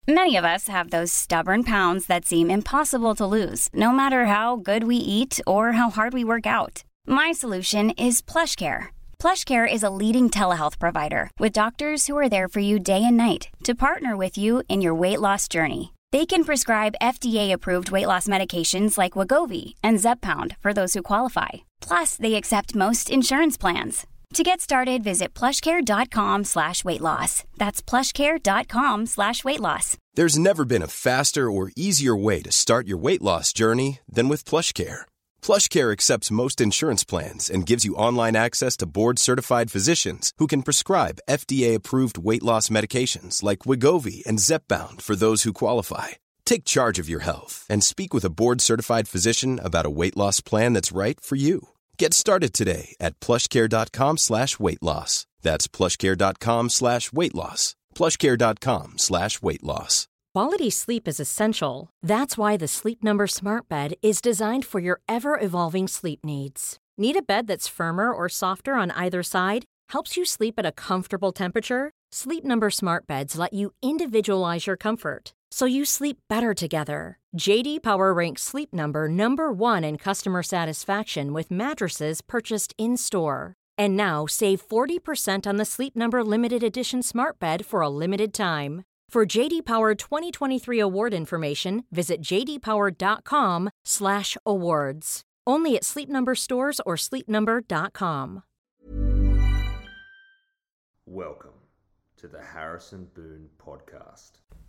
Many of us have those stubborn pounds that seem impossible to lose, no matter how good we eat or how hard we work out. My solution is PlushCare. PlushCare is a leading telehealth provider with doctors who are there for you day and night to partner with you in your weight loss journey. They can prescribe FDA-approved weight loss medications like Wegovy and Zepbound for those who qualify. Plus, they accept most insurance plans. To get started, visit plushcare.com/weightloss. That's plushcare.com/weightloss. There's never been a faster or easier way to start your weight loss journey than with PlushCare. PlushCare accepts most insurance plans and gives you online access to board-certified physicians who can prescribe FDA-approved weight loss medications like Wegovy and Zepbound for those who qualify. Take charge of your health and speak with a board-certified physician about a weight loss plan that's right for you. Get started today at plushcare.com/weightloss. That's plushcare.com/weightloss. plushcare.com/weightloss. Quality sleep is essential. That's why the Sleep Number Smart Bed is designed for your ever-evolving sleep needs. Need a bed that's firmer or softer on either side? Helps you sleep at a comfortable temperature? Sleep Number Smart Beds let you individualize your comfort, so you sleep better together. J.D. Power ranks Sleep Number number 1 in customer satisfaction with mattresses purchased in-store. And now, save 40% on the Sleep Number Limited Edition Smart Bed for a limited time. For J.D. Power 2023 award information, visit jdpower.com/awards. Only at Sleep Number stores or sleepnumber.com. Welcome to the Harrison Boone Podcast.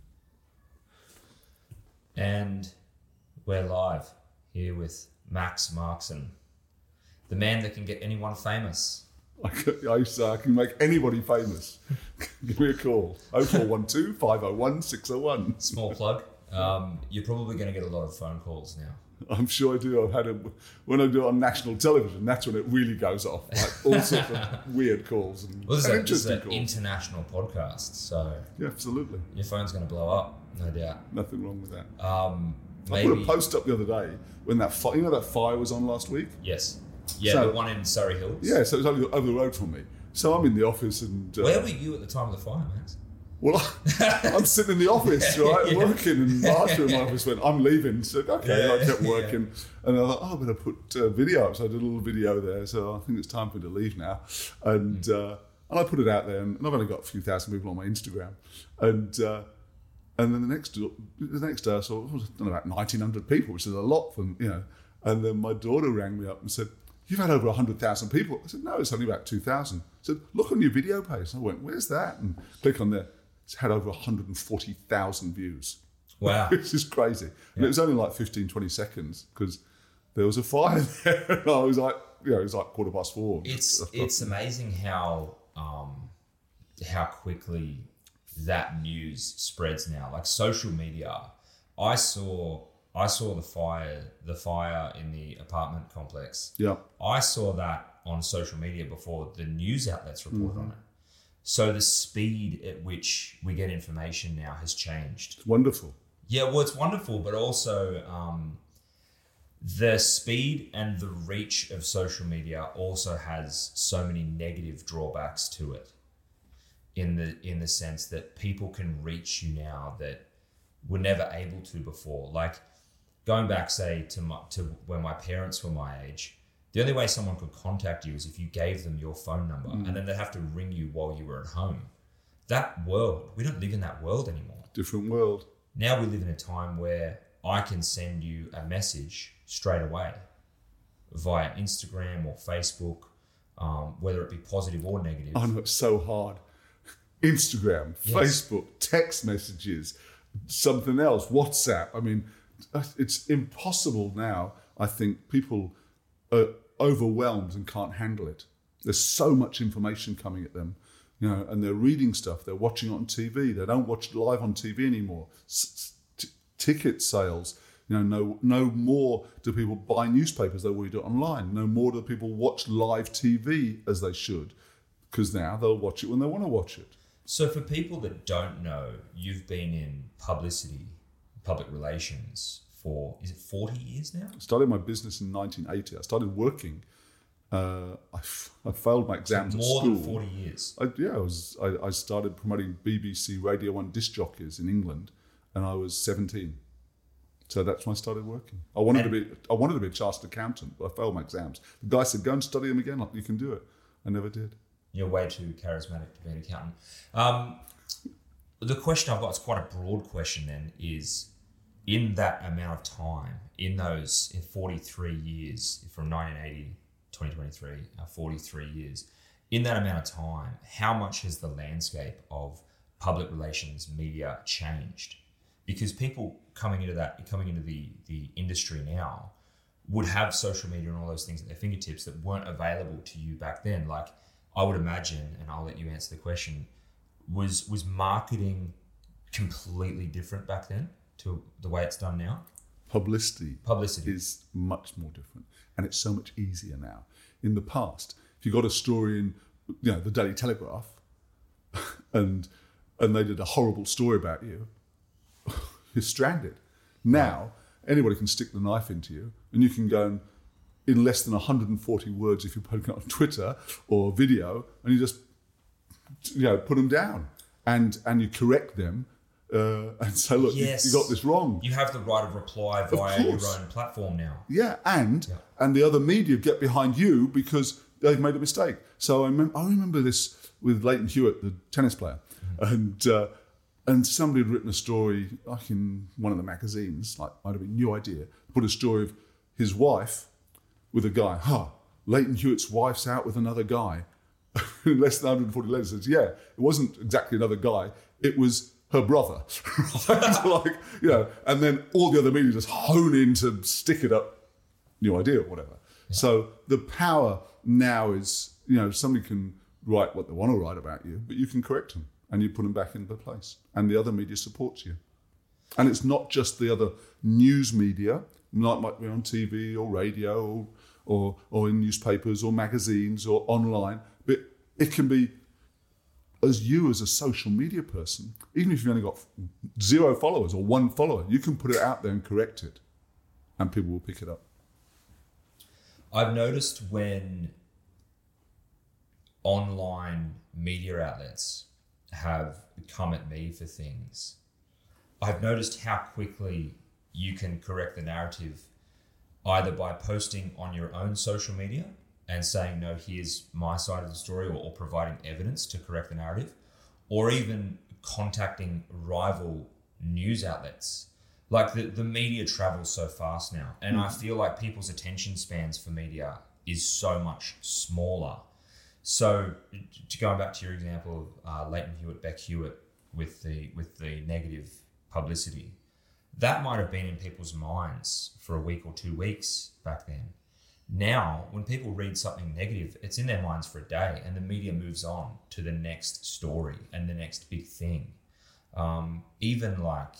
And we're live here with Max Markson, the man that can get anyone famous. I can make anybody famous. Give me a call. 0412 501 601. Small plug. You're probably going to get a lot of phone calls now. I'm sure I do. When I do it on national television, that's when it really goes off. Like all sorts of weird calls and interesting calls. International podcast, so yeah, absolutely. Your phone's going to blow up, no doubt. Nothing wrong with that. Maybe... I put a post up the other day when that fire was on last week. Yes. Yeah, the one in Surrey Hills. Yeah, so it was over the road from me. So I'm in the office and... Where were you at the time of the fire, Max? Well, I'm sitting in the office, right, working, and Marsha in my office went, I'm leaving. So, okay, I kept working. And I thought, I better put video up. So I did a little video there. So I think it's time for me to leave now. And I put it out there. And I've only got a few thousand people on my Instagram. And then the next day I saw, about 1,900 people, which is a lot for them, you know. And then my daughter rang me up and said, you've had over 100,000 people. I said, no, it's only about 2,000. I said, look on your video page. And I went, where's that? And click on there. It's had over 140,000 views. Wow. Which is crazy. And it was only like 15, 20 seconds because there was a fire there. And I was like, it was like 4:15. It's amazing how quickly that news spreads now. Like social media. I saw the fire in the apartment complex. Yeah. I saw that on social media before the news outlets reported on it. So the speed at which we get information now has changed. It's wonderful. Yeah, well, it's wonderful, but also the speed and the reach of social media also has so many negative drawbacks to it. In the sense that people can reach you now that were never able to before. Like going back, say, to when my parents were my age. The only way someone could contact you is if you gave them your phone number and then they'd have to ring you while you were at home. That world, we don't live in that world anymore. Different world. Now we live in a time where I can send you a message straight away via Instagram or Facebook, whether it be positive or negative. I know, it's so hard. Instagram, Facebook, text messages, something else, WhatsApp. I mean, it's impossible now. I think people are overwhelmed and can't handle it. There's so much information coming at them, and they're reading stuff. They're watching it on TV. They don't watch live on TV anymore. Ticket sales. No more do people buy newspapers the way we do it online. No more do people watch live TV as they should, because now they'll watch it when they want to watch it. So for people that don't know, you've been in publicity, public relations for, is it 40 years now? I started my business in 1980. I started working. I failed my exams at school. More than 40 years? I started promoting BBC Radio 1 disc jockeys in England and I was 17. So that's when I started working. I wanted to be a chartered accountant, but I failed my exams. The guy said, "Go and study them again. You can do it." I never did. You're way too charismatic to be an accountant. The question I've got is quite a broad question. Then is, in that amount of time, in 43 years from 1980 to 2023, 43 years, in that amount of time, how much has the landscape of public relations media changed? Because people coming into the industry now would have social media and all those things at their fingertips that weren't available to you back then. Like, I would imagine, and I'll let you answer the question, was marketing completely different back then to the way it's done now? Publicity is much more different, and it's so much easier now. In the past, if you got a story in, the Daily Telegraph, and they did a horrible story about you, you're stranded. Now, anybody can stick the knife into you, and you can go and, in less than 140 words, if you're putting it on Twitter or video, and you just, put them down, and you correct them, and say, look, you got this wrong. You have the right of reply via your own platform now. Yeah, and the other media get behind you because they've made a mistake. So I remember this with Leighton Hewitt, the tennis player, and somebody had written a story, like in one of the magazines, like might have been New Idea, put a story of his wife with a guy. Leighton Hewitt's wife's out with another guy. In less than 140 letters, says, it wasn't exactly another guy, it was her brother. And then all the other media just hone in to stick it up, New Idea or whatever. Yeah. So the power now is, somebody can write what they want to write about you, but you can correct them and you put them back into place, and the other media supports you. And it's not just the other news media, might be on TV or radio or in newspapers or magazines or online, but it can be as a social media person, even if you've only got 0 followers or 1 follower, you can put it out there and correct it, and people will pick it up. I've noticed when online media outlets have come at me for things, I've noticed how quickly you can correct the narrative, either by posting on your own social media and saying, no, here's my side of the story, or providing evidence to correct the narrative, or even contacting rival news outlets. Like the media travels so fast now, and I feel like people's attention spans for media is so much smaller. So, going back to your example of Leighton Hewitt, Beck Hewitt, with the negative publicity, that might have been in people's minds for a week or 2 weeks back then. Now, when people read something negative, it's in their minds for a day, and the media moves on to the next story and the next big thing. Even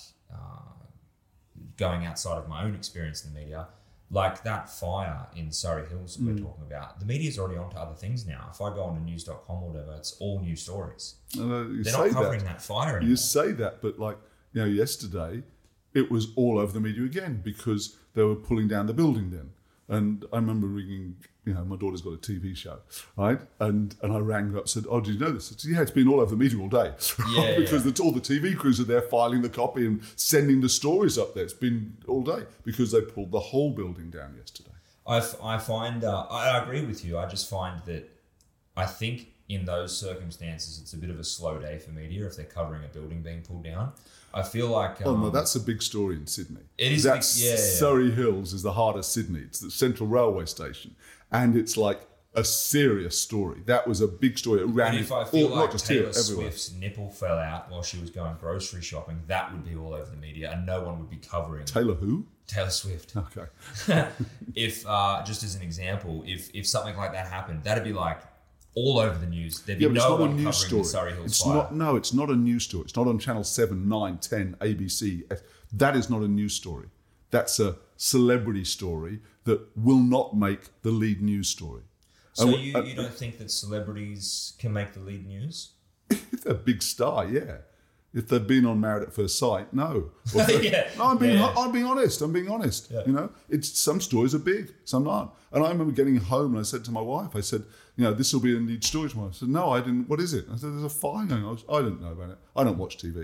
going outside of my own experience in the media, like that fire in Surrey Hills that we're talking about, the media's already onto other things now. If I go on to news.com or whatever, it's all news stories. They're not covering that fire anymore. You say that, but yesterday, it was all over the media again because they were pulling down the building then. And I remember ringing, my daughter's got a TV show, right? And I rang her up and said, did you know this? I said, it's been all over the media all day. Because all the TV crews are there filing the copy and sending the stories up there. It's been all day because they pulled the whole building down yesterday. I find, I agree with you. I just find that I think in those circumstances, it's a bit of a slow day for media if they're covering a building being pulled down. I feel like... no, that's a big story in Sydney. It is Surrey Hills is the heart of Sydney. It's the Central Railway Station. And it's like a serious story. That was a big story. It ran and if I feel like Taylor Swift's nipple fell out while she was going grocery shopping, that would be all over the media and no one would be covering... Taylor who? Taylor Swift. Okay. If, just as an example, if something like that happened, that'd be like... all over the news. There'd be no one covering the Surrey Hills fire. It's not a news story. It's not on Channel 7, 9, 10, ABC. That is not a news story. That's a celebrity story that will not make the lead news story. So you don't think that celebrities can make the lead news? If they're a big star, yeah. If they've been on Married at First Sight, no. No, I'm being honest. Yeah. Some stories are big, some aren't. And I remember getting home and I said to my wife, this will be a lead story tomorrow. I said, no, I didn't. What is it? I said, there's a fire going on. I didn't know about it. I don't watch TV.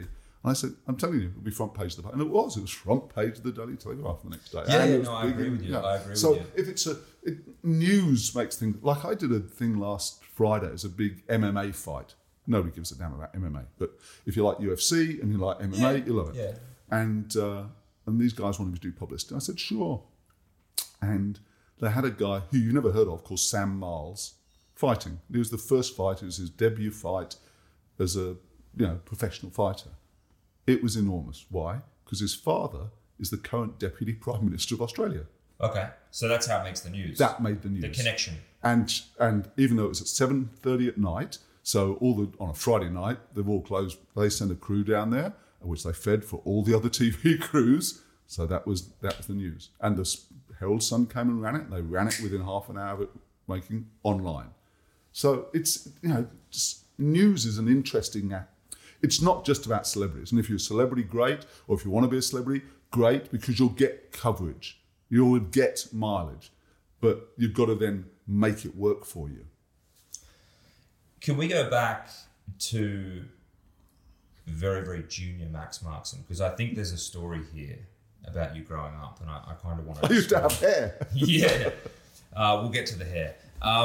And I said, I'm telling you, it'll be front page of the paper. And it was front page of the Daily Telegraph the next day. I agree with you. I agree with you. So if it's news makes things, like I did a thing last Friday, it's a big MMA fight. Nobody gives a damn about MMA. But if you like UFC and you like MMA, you love it. Yeah. And these guys wanted me to do publicity. I said, sure. And they had a guy who you've never heard of called Sam Miles fighting. It was the first fight. It was his debut fight as a professional fighter. It was enormous. Why? Because his father is the current Deputy Prime Minister of Australia. Okay, so that's how it makes the news. That made the news. The connection. And even though it was at 7:30 at night, so on a Friday night, they've all closed. They sent a crew down there, which they fed for all the other TV crews. So that was the news. And the Herald Sun came and ran it. They ran it within half an hour of it making online. So it's, news is an interesting act. It's not just about celebrities. And if you're a celebrity, great. Or if you want to be a celebrity, great, because you'll get coverage. You'll get mileage. But you've got to then make it work for you. Can we go back to very, very junior Max Markson? Because I think there's a story here about you growing up, and I kind of want to... I used to have hair. Yeah. We'll get to the hair.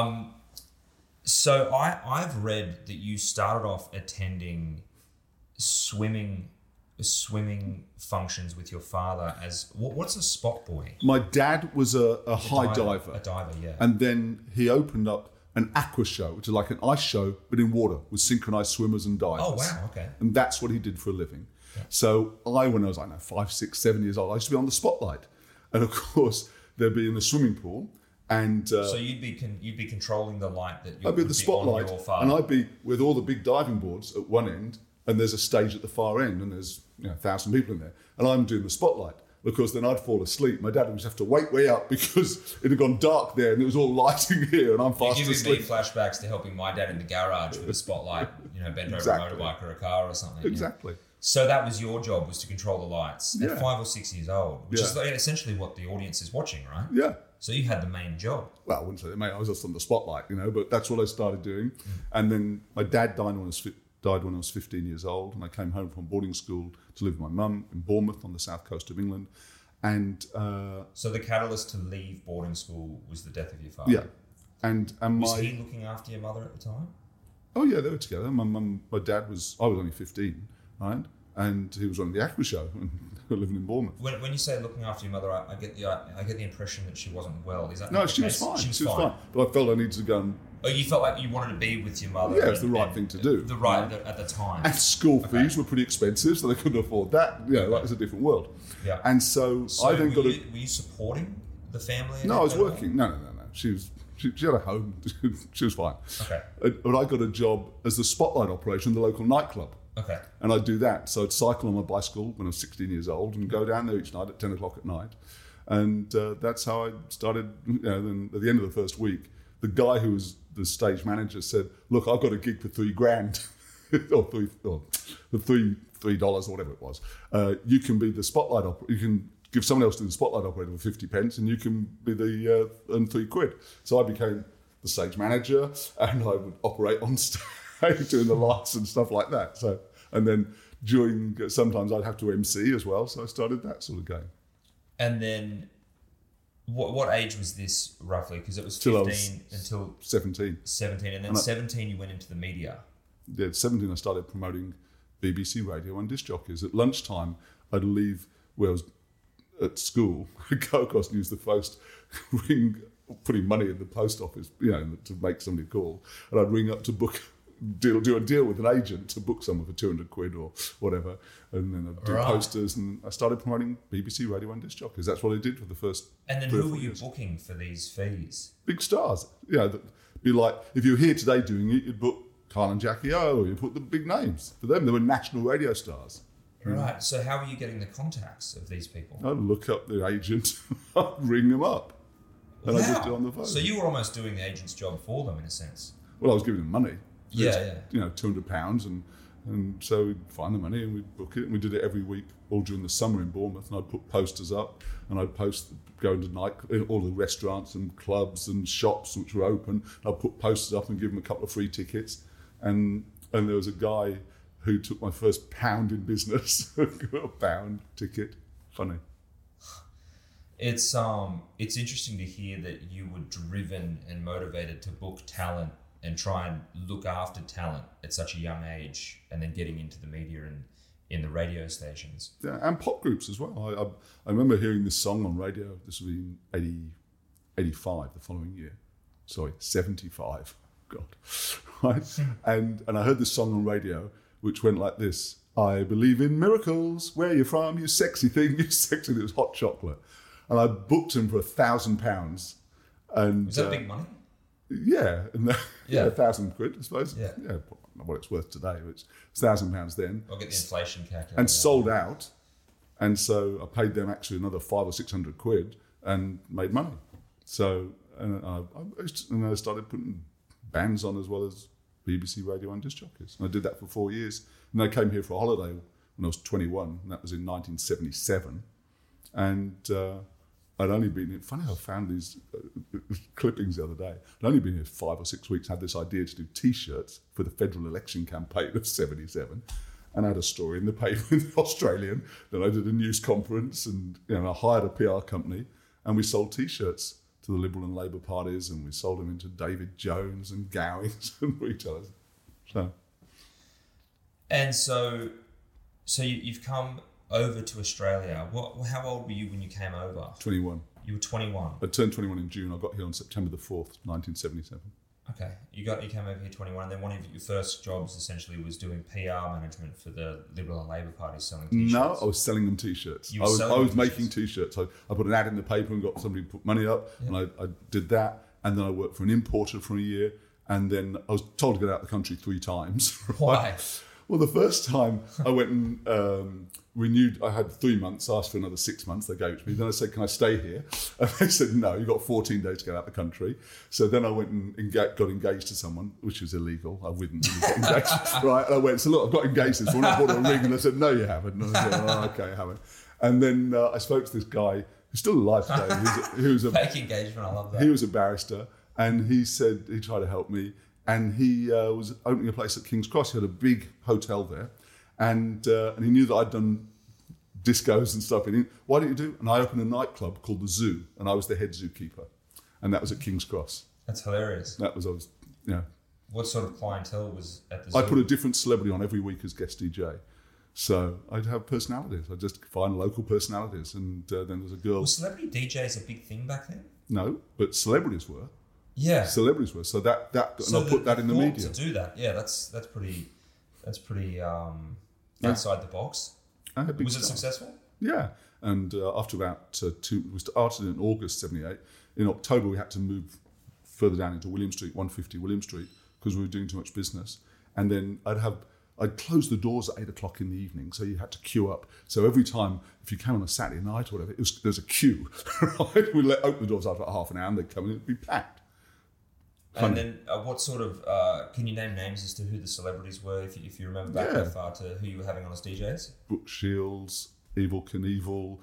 So I've read that you started off attending swimming functions with your father as... What's a spot boy? My dad was a high diver. A diver, yeah. And then he opened up an aqua show, which is like an ice show, but in water, with synchronized swimmers and divers. Oh, wow, okay. And that's what he did for a living. Yeah. So when I was, 5, 6, 7 years old, I used to be on the spotlight. And of course, there'd be in the swimming pool. And so you'd be controlling the light that I'd be at the spotlight, on your father. and I'd be with all the big diving boards at one end, and there's a stage at the far end, and there's 1,000 people in there, and I'm doing the spotlight. Because then I'd fall asleep. My dad would just have to wake me up because it had gone dark there and it was all lighting here and I'm fast asleep. You're giving me flashbacks to helping my dad in the garage with a spotlight, bent over a motorbike or a car or something. Exactly. Yeah. So that was your job, was to control the lights at 5 or 6 years old, which is essentially what the audience is watching, right? Yeah. So you had the main job. Well, I wouldn't say the main. I was just on the spotlight, but that's what I started doing. And then my dad died when I was 15 years old, and I came home from boarding school to live with my mum in Bournemouth on the south coast of England. And so the catalyst to leave boarding school was the death of your father. Yeah, and was he looking after your mother at the time? Oh yeah, they were together. My dad was. I was only 15, right? And he was on the aqua show and living in Bournemouth. When you say looking after your mother, I get the impression that she wasn't well. Is that no? Not She the was case? fine. She was fine. But I felt I needed to go and. Oh, you felt like you wanted to be with your mother. Yeah, it's the right thing to do. At the time. And school fees were pretty expensive, so they couldn't afford that. Like it's a different world. Yeah. And so I then were you supporting the family? No, I was working. No. She had a home. She was fine. Okay. But I got a job as the spotlight operator in the local nightclub. Okay. And I'd do that. So I'd cycle on my bicycle when I was 16 years old and go down there each night at 10 o'clock at night. And that's how I started. Then at the end of the first week, the guy who was the stage manager said, "Look, I've got a gig for $3,000 or $3 or whatever it was. You can be the spotlight operator. You can give someone else to the spotlight operator for 50 pence, and you can be the earn £3." So I became the stage manager, and I would operate on stage doing the lights and stuff like that. So, and then sometimes I'd have to MC as well. So I started that sort of game. And then, what age was this roughly? Because it was 15 until 17. 17, and then 17 you went into the media. Yeah, at 17 I started promoting BBC Radio and disc jockeys. At lunchtime, I'd leave where I was at school, go across and use the post, putting money in the post office, to make somebody call, and I'd ring up to do a deal with an agent to book someone for £200 or whatever, and then I'd do posters, and I started promoting BBC Radio and disc jockeys. That's what I did for the first. And then who were you booking for these fees? Big stars. Be like, if you were here today doing it, you'd book Kyle and Jackie O, or you'd put the big names. For them, they were national radio stars. Right. So how were you getting the contacts of these people? I'd look up the agent, I'd ring them up, and I'd just do it on the phone. So you were almost doing the agent's job for them in a sense. Well, I was giving them money. Yeah. £200, and so we'd find the money and we'd book it, and we did it every week, all during the summer in Bournemouth, and I'd put posters up, and I'd go into all the restaurants and clubs and shops which were open. I'd put posters up and give them a couple of free tickets, and there was a guy who took my first pound in business. Got a pound ticket. Funny. It's interesting to hear that you were driven and motivated to book talent and try and look after talent at such a young age, and then getting into the media and in the radio stations. Yeah, and pop groups as well. I remember hearing this song on radio. This was in 85, the following year. Sorry, 75. God. Right? And I heard this song on radio, which went like this: I believe in miracles. Where are you from, you sexy thing? You sexy thing. It was Hot Chocolate. And I booked him for £1,000. And is that big money? Yeah, and yeah, £1,000, I suppose. Yeah, what it's worth today, which it's £1,000 then. I'll get the inflation calculator. And sold out, and so I paid them actually another £500 or £600 and made money. So and I started putting bands on as well as BBC Radio and disc jockeys. And I did that for 4 years. And I came here for a holiday when I was 21, and that was in 1977. And I'd only been here, funny how I found these clippings the other day. I'd only been here 5 or 6 weeks, had this idea to do T-shirts for the federal election campaign of 77. And I had a story in the paper in the Australian. Then I did a news conference, and I hired a PR company, and we sold T-shirts to the Liberal and Labour parties, and we sold them into David Jones and Gowings and retailers. So you've come over to Australia. How old were you when you came over? 21. You were 21. I turned 21 in June. I got here on September the 4th, 1977. Okay, you came over here 21, and then one of your first jobs essentially was doing PR management for the Liberal and Labour parties, selling T-shirts. No, I was selling them T-shirts. I was making T-shirts. I put an ad in the paper and got somebody to put money up, and I did that. And then I worked for an importer for a year, and then I was told to get out of the country 3 times. Right? Why? Well, the first time I went and renewed, I had 3 months, asked for another 6 months, they gave it to me. Then I said, can I stay here? And they said, no, you've got 14 days to get out of the country. So then I went and got engaged to someone, which was illegal. I wouldn't really get engaged. Right? And I went, so look, I've got engaged to this one. I bought a ring, and they said, no, you haven't. And I said, oh, okay, I haven't. And then I spoke to this guy who's still alive today. He was a fake engagement, I love that. He was a barrister, and he said he tried to help me. And he was opening a place at King's Cross. He had a big hotel there. And he knew that I'd done discos and stuff. And he, why don't you do? And I opened a nightclub called The Zoo, and I was the head zookeeper. And that was at King's Cross. That's hilarious. What sort of clientele was at the zoo? I put a different celebrity on every week as guest DJ. So I'd have personalities. I'd just find local personalities. And then there's a girl. Was celebrity DJs a big thing back then? No, but celebrities were. Yeah, celebrities were. So that and I'll put that in the media. To do that, yeah, that's pretty outside the box. Was it successful? Yeah, and after about we started in August '78. In October, we had to move further down into William Street, 150 William Street, because we were doing too much business. And then I'd close the doors at 8 o'clock in the evening, so you had to queue up. So every time, if you came on a Saturday night or whatever, there's a queue. Right? We'd open the doors after about half an hour, and they'd come in, it'd be packed. And then what sort of, can you name names as to who the celebrities were, if you remember back that far, to who you were having on as DJs? Brooke Shields, Evel Knievel,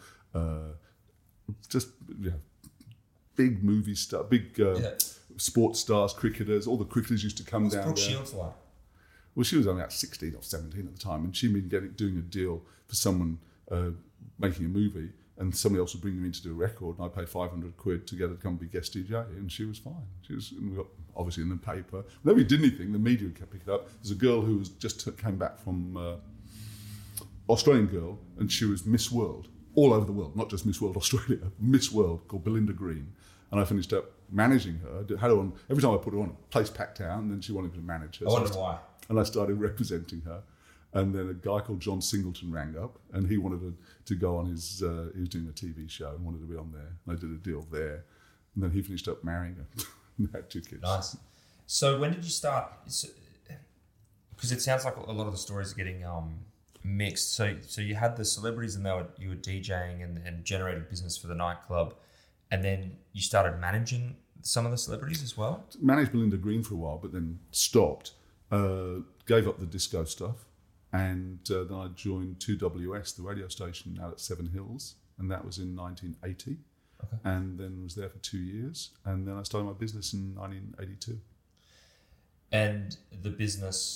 big movie star, big sports stars, cricketers. All the cricketers used to come down. What's Brooke Shields like? Well, she was only about 16 or 17 at the time, and she'd been doing a deal for someone making a movie, and somebody else would bring them in to do a record, and I paid £500 to get her to come and be guest DJ, and she was fine. And we got obviously in the paper. Whenever we did anything, the media kept picking it up. There's a girl who came back from Australian girl, and she was Miss World all over the world, not just Miss World Australia, Miss World, called Belinda Green. And I finished up managing her. I had her on every time I put her on, a place packed out, and then she wanted me to manage her. I wonder why. And I started representing her. And then a guy called John Singleton rang up, and he wanted to go on his, he was doing a TV show and wanted to be on there. And I did a deal there. And then he finished up marrying her and had 2 kids. Nice. So when did you start? Because it sounds like a lot of the stories are getting mixed. So you had the celebrities, and you were DJing and generated business for the nightclub. And then you started managing some of the celebrities as well? Managed Belinda Green for a while, but then stopped. Gave up the disco stuff. And then I joined 2WS, the radio station out at Seven Hills, and that was in 1980. Okay. And then was there for 2 years, and then I started my business in 1982. And the business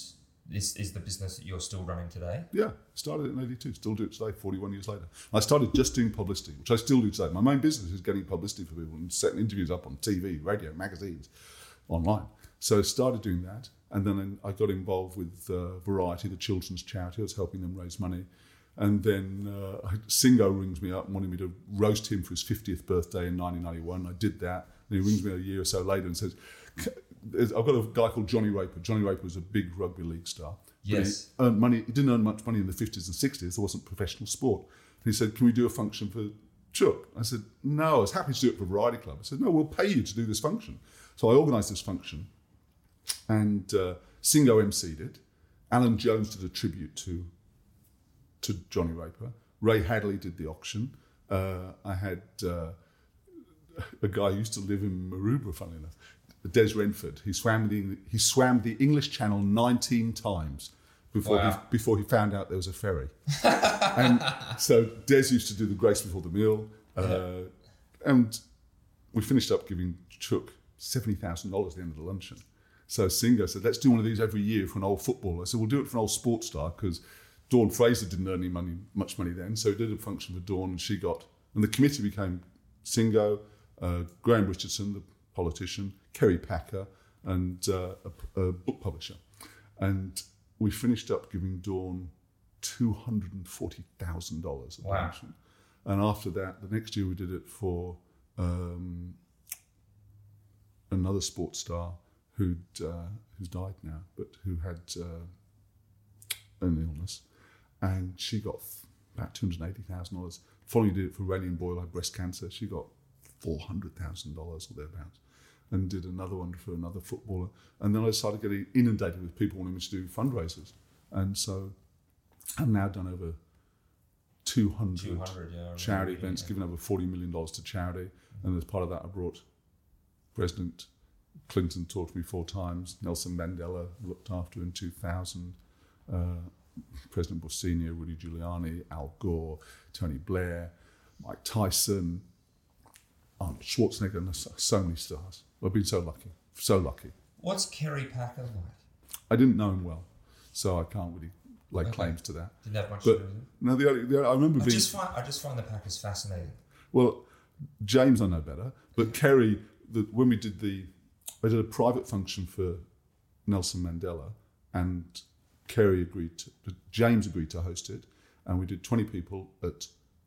is the business that you're still running today? Yeah, started it in 82, still do it today, 41 years later. I started just doing publicity, which I still do today. My main business is getting publicity for people and setting interviews up on TV, radio, magazines, online. So I started doing that, and then I got involved with Variety, the children's charity. I was helping them raise money. And then Singo rings me up and wanted me to roast him for his 50th birthday in 1991. I did that. And he rings me a year or so later and says, I've got a guy called Johnny Raper. Johnny Raper was a big rugby league star. Yes. He earned money. He didn't earn much money in the 50s and 60s. There wasn't professional sport. And he said, can we do a function for Chook? I said, no, I was happy to do it for Variety Club. I said, no, we'll pay you to do this function. So I organised this function, and Singo emceed it. Alan Jones did a tribute to Johnny Raper. Ray Hadley did the auction. I had a guy who used to live in Maroubra, funnily enough, Des Renford. He swam the English Channel 19 times before he found out there was a ferry. And so Des used to do the grace before the meal. And we finished up giving Chook $70,000 at the end of the luncheon. So Singo said, let's do one of these every year for an old footballer. I said, we'll do it for an old sports star, because Dawn Fraser didn't earn any much money then. So we did a function for Dawn, and the committee became Singo, Graham Richardson, the politician, Kerry Packer, and a book publisher. And we finished up giving Dawn $240,000 at the function. And after that, the next year we did it for another sports star who's died now, but who had an illness. And she got about $280,000. Following did it for Raylene Boyle, who had breast cancer. She got $400,000 or thereabouts, and did another one for another footballer. And then I started getting inundated with people wanting me to do fundraisers. And so I've now done over 200 charity events, given over $40 million to charity. And as part of that, I brought President Clinton, talked to me 4 times. Nelson Mandela looked after in 2000. President Bush Sr., Rudy Giuliani, Al Gore, Tony Blair, Mike Tyson, Arnold Schwarzenegger, and so many stars. I've been so lucky, so lucky. What's Kerry Packer like? I didn't know him well, so I can't really lay claims to that. Didn't have much to do with him? No, I remember being... I just find the Packers fascinating. Well, James I know better, but Kerry, when we did I did a private function for Nelson Mandela, and James agreed to host it, and we did 20 people at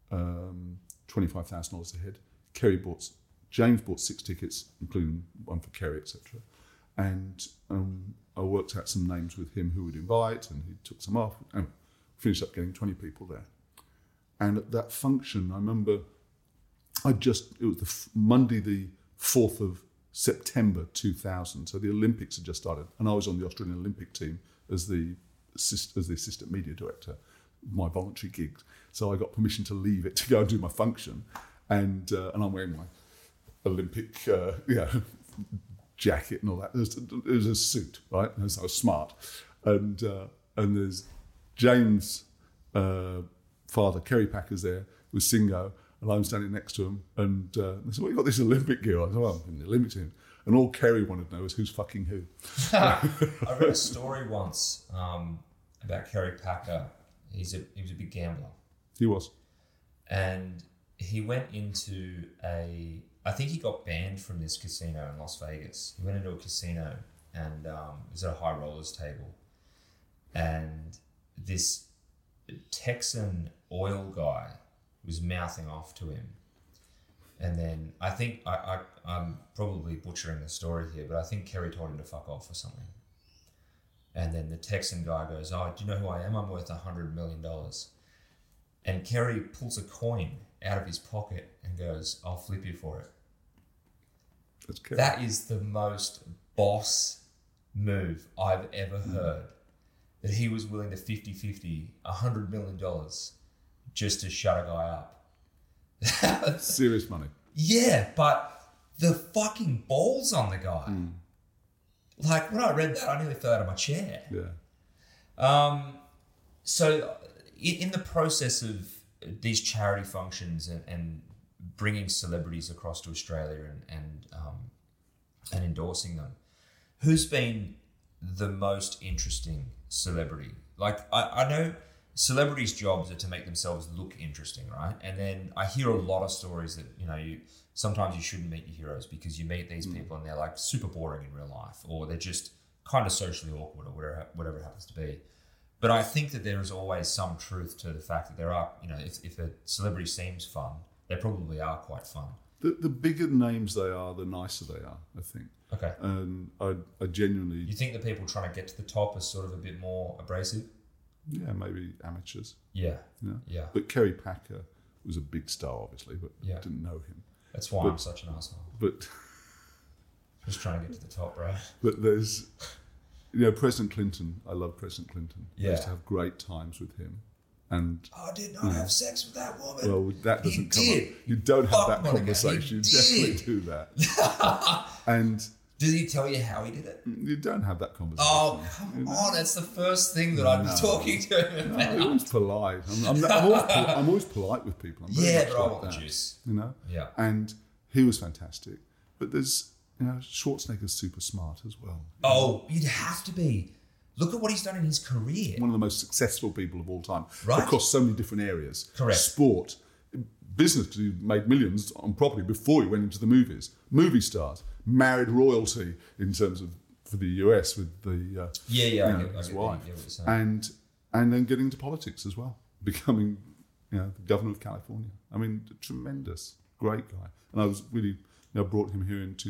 $25,000 a head. James bought 6 tickets, including one for Kerry, etc. And I worked out some names with him who would invite, and he took some off, and finished up getting 20 people there. And at that function, I remember it was the Monday, the 4th of September 2000. So the Olympics had just started, and I was on the Australian Olympic team as the assistant media director, my voluntary gigs. So I got permission to leave it to go and do my function, and I'm wearing my Olympic jacket and all that. It was a suit, right? And so I was smart, and there's James' father, Kerry Packer's there with Singo, and I'm standing next to him, and they said, "Well, you got this Olympic gear." I said, "Well, I'm in the Olympic team." And all Kerry wanted to know is who's fucking who. I read a story once about Kerry Packer. He was a big gambler. He was. And he went into I think he got banned from this casino in Las Vegas. He went into a casino and it was at a high rollers table. And this Texan oil guy was mouthing off to him. And then I think, I'm probably butchering the story here, but I think Kerry told him to fuck off or something. And then the Texan guy goes, "Oh, do you know who I am? I'm worth $100 million. And Kerry pulls a coin out of his pocket and goes, "I'll flip you for it." That's Kerry. That is the most boss move I've ever heard. That he was willing to 50-50, $100 million just to shut a guy up. Serious money. Yeah, but the fucking balls on the guy. Mm. Like, when I read that, I nearly fell out of my chair. Yeah. So, in the process of these charity functions and bringing celebrities across to Australia and endorsing them, who's been the most interesting celebrity. Like, I know celebrities' jobs are to make themselves look interesting, right? And then I hear a lot of stories that, sometimes you shouldn't meet your heroes because you meet these people and they're like super boring in real life, or they're just kind of socially awkward, or whatever it happens to be. But I think that there is always some truth to the fact that there are, if a celebrity seems fun, they probably are quite fun. The bigger names they are, the nicer they are, I think. Okay. And I genuinely... You think the people trying to get to the top are sort of a bit more abrasive? Yeah, maybe amateurs. Yeah. Yeah. But Kerry Packer was a big star, obviously, but Yeah. didn't know him. That's why I'm such an asshole. But just trying to get to the top, right? But there's, President Clinton. I love President Clinton. Yeah. I used to have great times with him. And I did not have sex with that woman. Well, that doesn't come did. up. You don't have that Monica, conversation. You he definitely did. do that. And did he tell you how he did it? you don't have that conversation. Oh, come on. That's the first thing that I'd be talking to him about. No, always polite. I'm always polite with people. I'm very much But I like want the that, juice. Yeah. And he was fantastic. But there's, Schwarzenegger's super smart as well. Oh, you'd have to be. Look at what he's done in his career. One of the most successful people of all time. Right. Across so many different areas. Correct. Sport, business, because he made millions on property before he went into the movies. Movie stars, married royalty in terms of, for the US with the his wife. And then getting into politics as well. Becoming the governor of California. I mean, tremendous, great guy. And I was really, brought him here in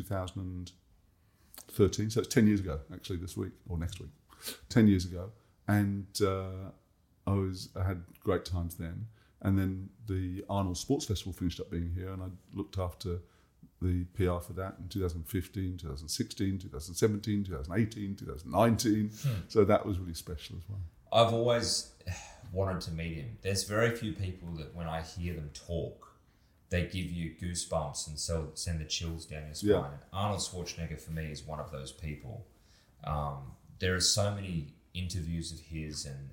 2013. So it's 10 years ago, actually, this week, or next week. 10 years ago, and I had great times then. And then the Arnold Sports Festival finished up being here, and I looked after the PR for that in 2015, 2016, 2017, 2018, 2019. So that was really special as well. I've always wanted to meet him. There's very few people that when I hear them talk, they give you goosebumps and send the chills down your spine. Yeah. Arnold Schwarzenegger, for me, is one of those people. There are so many interviews of his and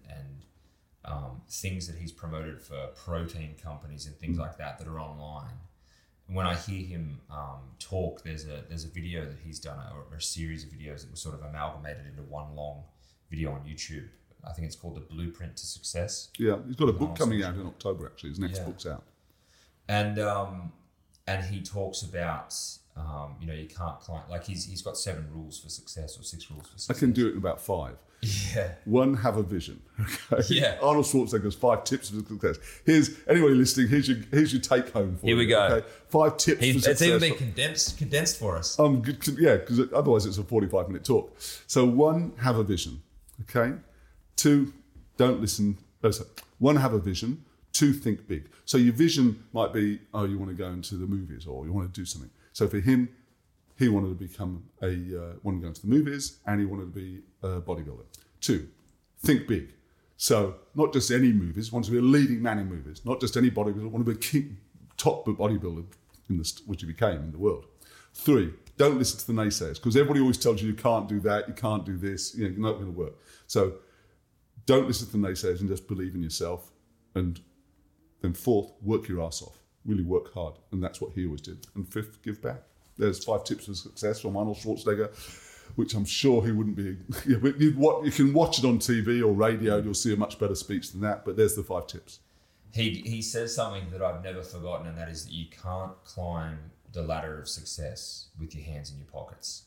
things that he's promoted for protein companies and things like that are online. And when I hear him talk, there's a video that he's done, or a series of videos that was sort of amalgamated into one long video on YouTube. I think it's called The Blueprint to Success. Yeah, he's got a book coming out in October, actually. His next book's out. And he talks about... you can't climb, like he's got 7 rules for success, or 6 rules for success. I can do it in about 5. Yeah. 1, have a vision. Okay. Yeah. Arnold Schwarzenegger's 5 tips for success. Here's anybody listening. Here's your take home for you. Here we go. Okay? 5 tips for success. It's even been condensed for us. Because otherwise it's a 45-minute talk. So 1, have a vision. Okay. 2, don't listen. 1, have a vision. 2, think big. So your vision might be, you want to go into the movies, or you want to do something. So for him, he wanted to become wanted to go into the movies, and he wanted to be a bodybuilder. 2, think big. So not just any movies, wanted to be a leading man in movies. Not just any bodybuilder, wanted to be a top bodybuilder, which he became in the world. 3, don't listen to the naysayers, because everybody always tells you can't do that, you can't do this, you're not going to work. So don't listen to the naysayers and just believe in yourself. And then 4th, work your ass off. Really work hard, and that's what he always did. And 5th, give back. There's 5 tips for success from Arnold Schwarzenegger, which I'm sure he wouldn't be. But you can watch it on TV or radio, and you'll see a much better speech than that. But there's the 5 tips. He says something that I've never forgotten, and that is that you can't climb the ladder of success with your hands in your pockets.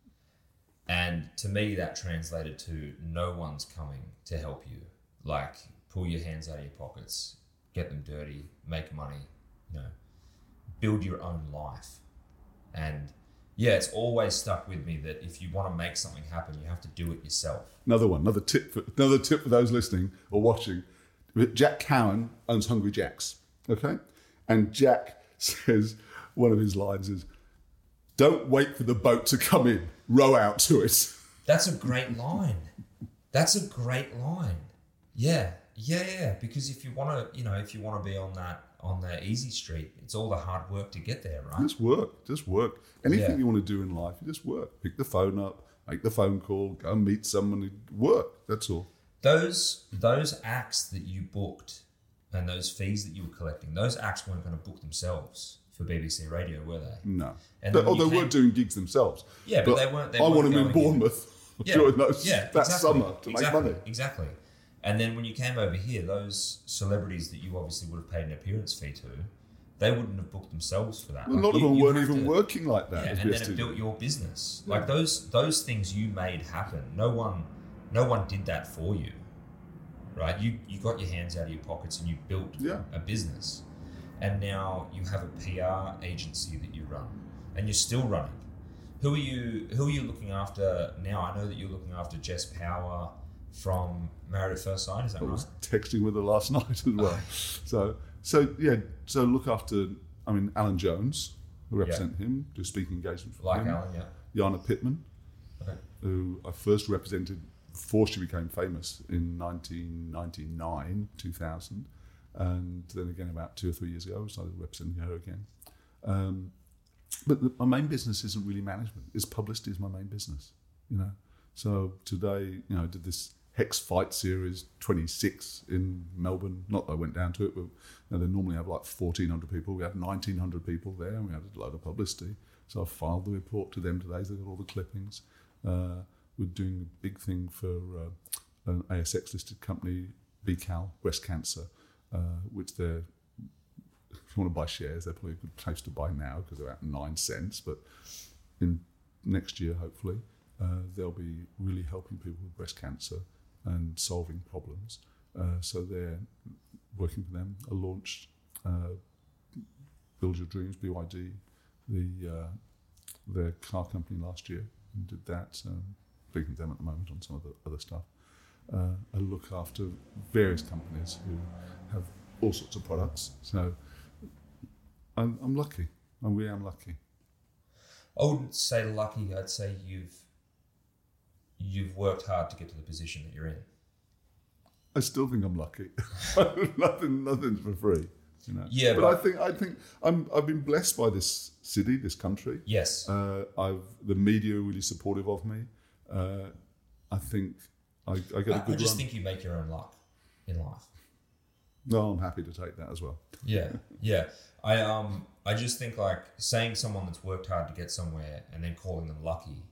And to me, that translated to no one's coming to help you. Like, pull your hands out of your pockets, get them dirty, make money. Build your own life. And it's always stuck with me that if you want to make something happen, you have to do it yourself. Another tip for those listening or watching. Jack Cowan owns Hungry Jack's, okay? And Jack says, one of his lines is, don't wait for the boat to come in, row out to it. That's a great line. Yeah. Because if you want to be on the easy street, it's all the hard work to get there, right? Just work. Anything you want to do in life, you just work. Pick the phone up, make the phone call, go and meet someone, work. That's all. Those acts that you booked and those fees that you were collecting, those acts weren't going to book themselves for BBC Radio, were they? No. And They were doing gigs themselves. Yeah, but they weren't. I want them in Bournemouth. during that summer to make money. Exactly. And then when you came over here, those celebrities that you obviously would have paid an appearance fee to, they wouldn't have booked themselves for that. Well, a lot of them weren't even working like that. Yeah, and then it built your business. Yeah. Like those things you made happen. No one did that for you, right? You got your hands out of your pockets and you built a business. And now you have a PR agency that you run, and you're still running. Who are you looking after now? I know that you're looking after Jess Power from Married at First Sight. Is that right? I was texting with her last night as well. So look after. I mean, Alan Jones, who represent him, do speaking engagements for him. Alan, yeah. Jana Pittman, who I first represented before she became famous in 1999, 2000. And then again, about 2 or 3 years ago, I started representing her again. But my main business isn't really management. It's publicity is my main business, you know. So today, you know, I did this Hex Fight Series 26 in Melbourne. Not that I went down to it, but they normally have like 1,400 people. We had 1,900 people there, and we had a load of publicity. So I filed the report to them today. They got all the clippings. We're doing a big thing for an ASX-listed company, BCAL, breast cancer, which they're, if you want to buy shares, they're probably a good place to buy now because they're at 9 cents. But in next year, hopefully, they'll be really helping people with breast cancer and solving problems. So they're working for them. I launched Build Your Dreams, BYD, their car company last year, and did that. Speaking to them at the moment on some of the other stuff. I look after various companies who have all sorts of products. So I'm lucky. I really am lucky. I wouldn't say lucky. I'd say you've worked hard to get to the position that you're in. I still think I'm lucky. Nothing's for free, you know. Yeah, but I think I've been blessed by this city, this country. Yes. The media are really supportive of me. I think I get a good run. I just think you make your own luck in life. No, I'm happy to take that as well. Yeah. I just think like saying someone that's worked hard to get somewhere and then calling them lucky,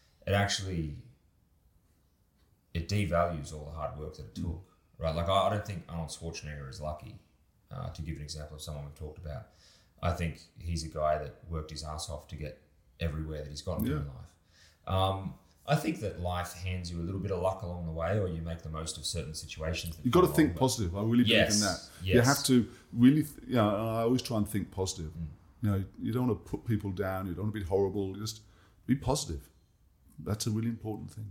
it devalues all the hard work that it took, right? Like I don't think Arnold Schwarzenegger is lucky. To give an example of someone we've talked about, I think he's a guy that worked his ass off to get everywhere that he's gotten to in life. I think that life hands you a little bit of luck along the way, or you make the most of certain situations. You've got to think positive. I really believe in that. Yes. You have to really, I always try and think positive. You know, you don't want to put people down. You don't want to be horrible. Just be positive. That's a really important thing.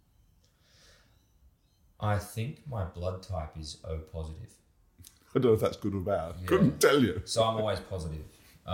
I think my blood type is O positive. I don't know if that's good or bad. Yeah. Couldn't tell you. So I'm always positive.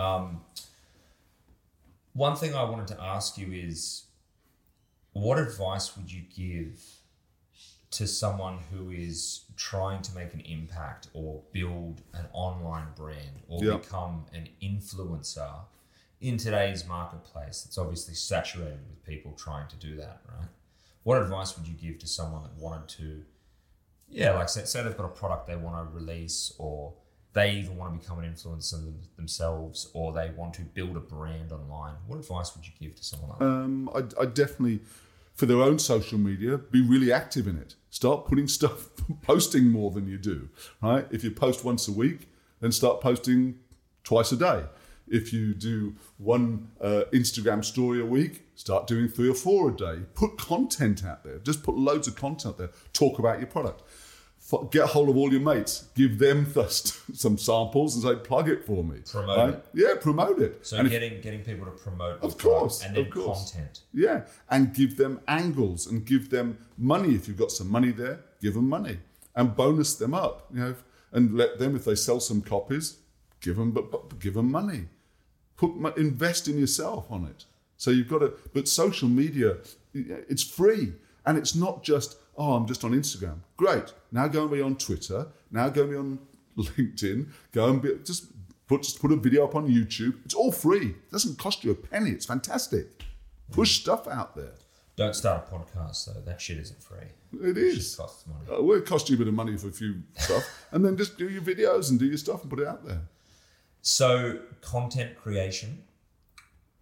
One thing I wanted to ask you is, what advice would you give to someone who is trying to make an impact or build an online brand or become an influencer in today's marketplace that's obviously saturated with people trying to do that, right? What advice would you give to someone that wanted to, like say they've got a product they want to release, or they even want to become an influencer themselves, or they want to build a brand online? What advice would you give to someone like that? I definitely, for their own social media, be really active in it. Start putting stuff, posting more than you do, right? If you post once a week, then start posting twice a day. If you do one Instagram story a week, start doing 3 or 4 a day. Put content out there. Just put loads of content out there. Talk about your product. Get a hold of all your mates. Give them some samples and say, plug it for me. Promote it. Yeah, promote it. So and getting people to promote of course, and then content. Yeah, and give them angles and give them money. If you've got some money there, give them money and bonus them up. You know, and let them, if they sell some copies, give them money. Invest in yourself on it. So you've got to, but social media, it's free. And it's not just, I'm just on Instagram. Great. Now go and be on Twitter. Now go and be on LinkedIn. Go and just put a video up on YouTube. It's all free. It doesn't cost you a penny. It's fantastic. Push stuff out there. Don't start a podcast, though. That shit isn't free. It is. Just costs money. Well, it costs you a bit of money for a few stuff. And then just do your videos and do your stuff and put it out there. So content creation,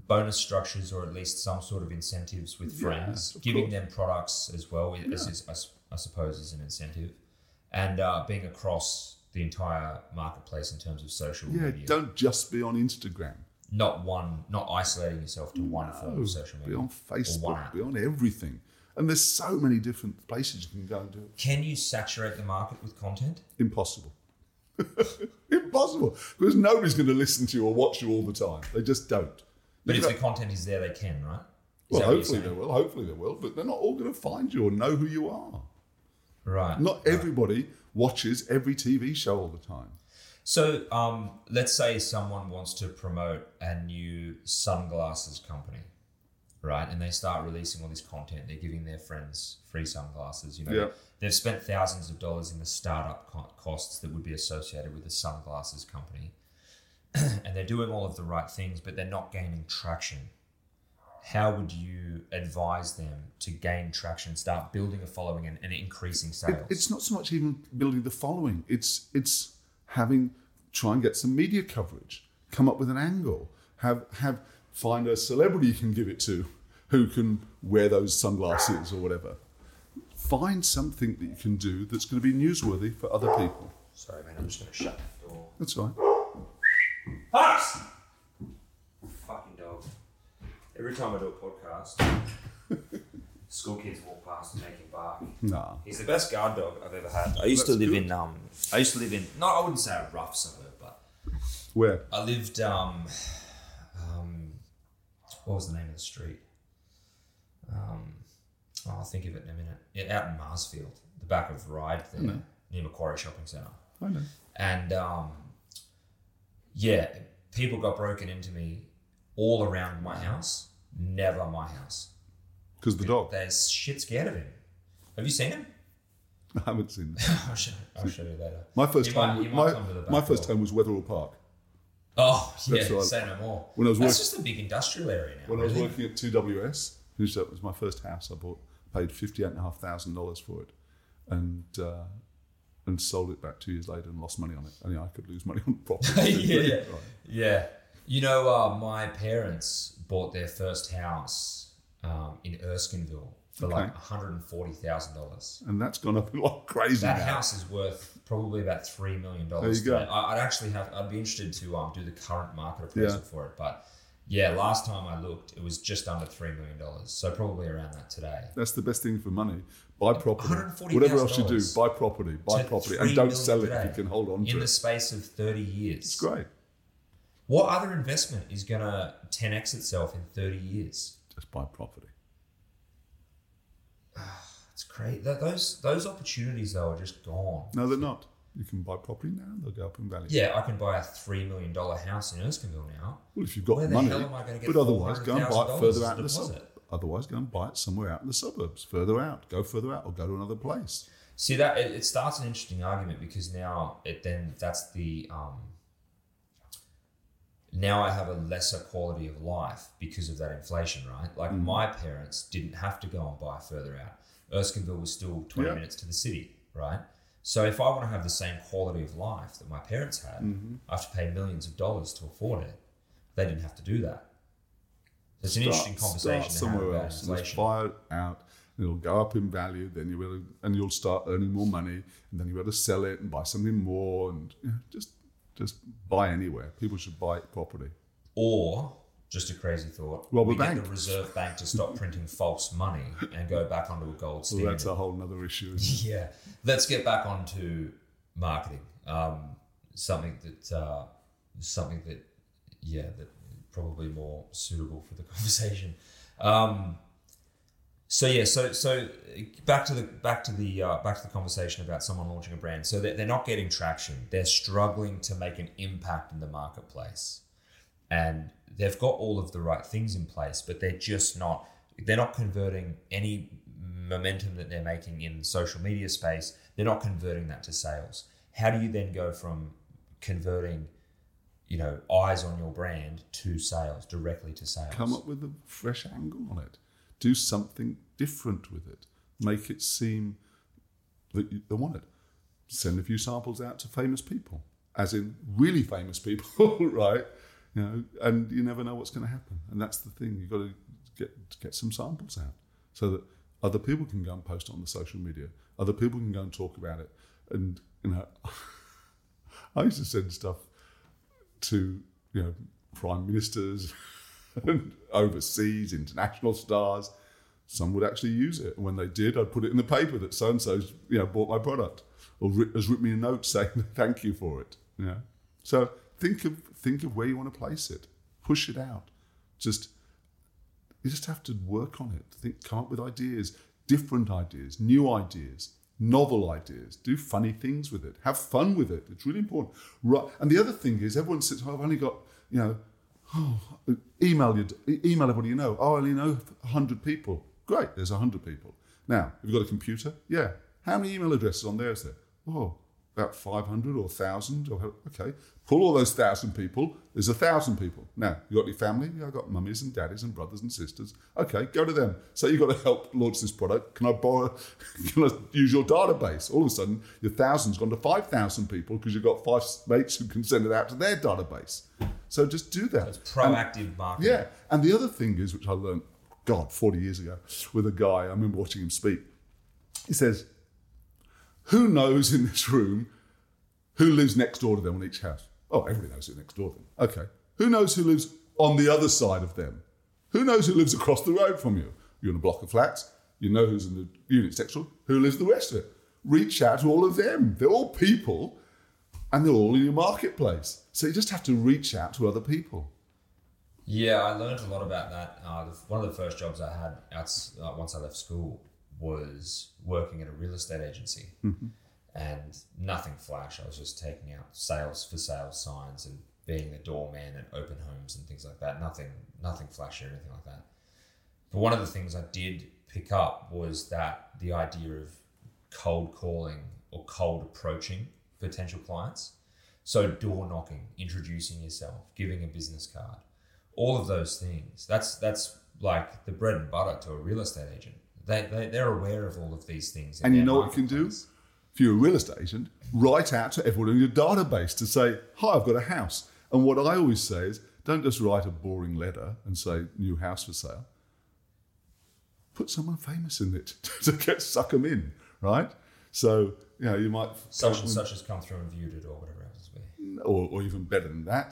bonus structures or at least some sort of incentives with friends, giving them products as well, I suppose, is an incentive, and being across the entire marketplace in terms of social media. Don't just be on Instagram. Not isolating yourself to one form of social media. Be on Facebook, be on everything. And there's so many different places you can go and do it. Can you saturate the market with content? Impossible. Impossible. Because nobody's going to listen to you or watch you all the time. They just don't. But if the content is there, they can, right? Well, hopefully they will. Hopefully they will. But they're not all going to find you or know who you are. Right. Not everybody watches every TV show all the time. So let's say someone wants to promote a new sunglasses company, right? And they start releasing all this content. They're giving their friends free sunglasses. They've spent thousands of dollars in the startup costs that would be associated with a sunglasses company. And they're doing all of the right things, but they're not gaining traction. How would you advise them to gain traction, start building a following and increasing sales? It's not so much even building the following. It's try and get some media coverage, come up with an angle, find a celebrity you can give it to who can wear those sunglasses or whatever. Find something that you can do that's going to be newsworthy for other people. Sorry, man, I'm just going to shut the door. That's right. Fox! Fucking dog. Every time I do a podcast, school kids walk past and make him bark. Nah. He's the best guard dog I've ever had. I used to live in no, I wouldn't say a rough suburb, but where? I lived what was the name of the street? I'll think of it in a minute. Out in Marsfield, the back of Ryde there, near Macquarie Shopping Centre. I know. And people got broken into me all around my house, never my house. Because the dog? They're shit scared of him. Have you seen him? I haven't seen that. I'll show you later. My first home was Wetherall Park. Oh, yeah, That's right. say no more. That's just a big industrial area now. When I was working at 2WS, that was my first house I bought, paid $58,500 for it, and sold it back 2 years later and lost money on it. I mean, I could lose money on property. Yeah. You know, my parents bought their first house in Erskineville for like $140,000. And that's gone up like crazy That now. house is worth probably about $3 million. There you go. I'd be interested to do the current market appraisal for it. But yeah, last time I looked, it was just under $3 million. So probably around that today. That's the best thing for money. Buy property. $140,000. Whatever else you do, buy property. And don't sell it if you can hold on to it. In the space of 30 years. It's great. What other investment is going to 10x itself in 30 years? Just buy property. It's great. Those opportunities, though, are just gone. No, they're not. You can buy property now, they'll go up in value. Yeah, I can buy a $3 million house in Erskineville now. Well, if you've got Where the money, hell am I going to get but otherwise, go and buy it further out in the suburbs. Otherwise, go and buy it somewhere out in the suburbs, further out. Go further out or go to another place. See, that it starts an interesting argument because now that's the now I have a lesser quality of life because of that inflation, right? Like my parents didn't have to go and buy further out. Erskineville was still 20 minutes to the city, right? So if I want to have the same quality of life that my parents had, I have to pay millions of dollars to afford it. They didn't have to do that. So it's an interesting conversation Start somewhere about else and just inflation. buy it out. It'll go up in value. Then you'll start earning more money, and then you'll be able to sell it and buy something more, and just buy anywhere. People should buy property. Or, just a crazy thought, Rob a get bank. the Reserve Bank to stop printing false money and go back onto a gold standard. Well, that's a whole other issue. Isn't it? Yeah. Let's get back onto marketing. Something that probably more suitable for the conversation. So back to the conversation about someone launching a brand. So they're not getting traction. They're struggling to make an impact in the marketplace, and they've got all of the right things in place, but they're not converting any momentum that they're making in the social media space. They're not converting that to sales. How do you then go from converting, eyes on your brand to sales, directly to sales? Come up with a fresh angle on it. Do something different with it. Make it seem that they want it. Send a few samples out to famous people, as in really famous people, right? You know, and you never know what's going to happen. And that's the thing. You've got to get some samples out so that other people can go and post it on the social media. Other people can go and talk about it. And, you know, I used to send stuff to, you know, prime ministers and overseas, international stars. Some would actually use it. And when they did, I'd put it in the paper that so-and-so's, you know, bought my product or has written me a note saying thank you for it. You know? So think of where you want to place it. Push it out. You just have to work on it. Come up with ideas, different ideas, new ideas, novel ideas. Do funny things with it. Have fun with it. It's really important. Right. And the other thing is, everyone says, "Oh, I've only got, you know, email everybody you know. Oh, I only know 100 people." Great, there's 100 people. Now, have you got a computer? Yeah. How many email addresses on there is there? Oh, about 500 or 1,000. Okay, pull all those 1,000 people. There's 1,000 people. Now, you got any family? Yeah, I've got mummies and daddies and brothers and sisters. Okay, go to them. Say you've got to help launch this product. Can I use your database? All of a sudden, your 1,000's gone to 5,000 people because you've got 5 mates who can send it out to their database. So just do that. It's proactive marketing. Yeah, and the other thing is, which I learned, 40 years ago, with a guy, I remember watching him speak. He says, who knows in this room who lives next door to them on each house? Oh, everybody knows who's next door to them. Okay. Who knows who lives on the other side of them? Who knows who lives across the road from you? You're in a block of flats. You know who's in the units next door. Who lives the rest of it? Reach out to all of them. They're all people, and they're all in your marketplace. So you just have to reach out to other people. Yeah, I learned a lot about that. One of the first jobs I had once I left school was working at a real estate agency. Mm-hmm. And nothing flash. I was just taking out sales for sales signs and being the doorman at open homes and things like that. Nothing flashy or anything like that. But one of the things I did pick up was that the idea of cold calling or cold approaching potential clients. So door knocking, introducing yourself, giving a business card, all of those things. That's like the bread and butter to a real estate agent. They're aware of all of these things. And you know what you can do? If you're a real estate agent, write out to everyone in your database to say, hi, I've got a house. And what I always say is, don't just write a boring letter and say, new house for sale. Put someone famous in it to suck them in, right? So, you know, you might... Such and such has come through and viewed it or whatever it happens to be. Or even better than that,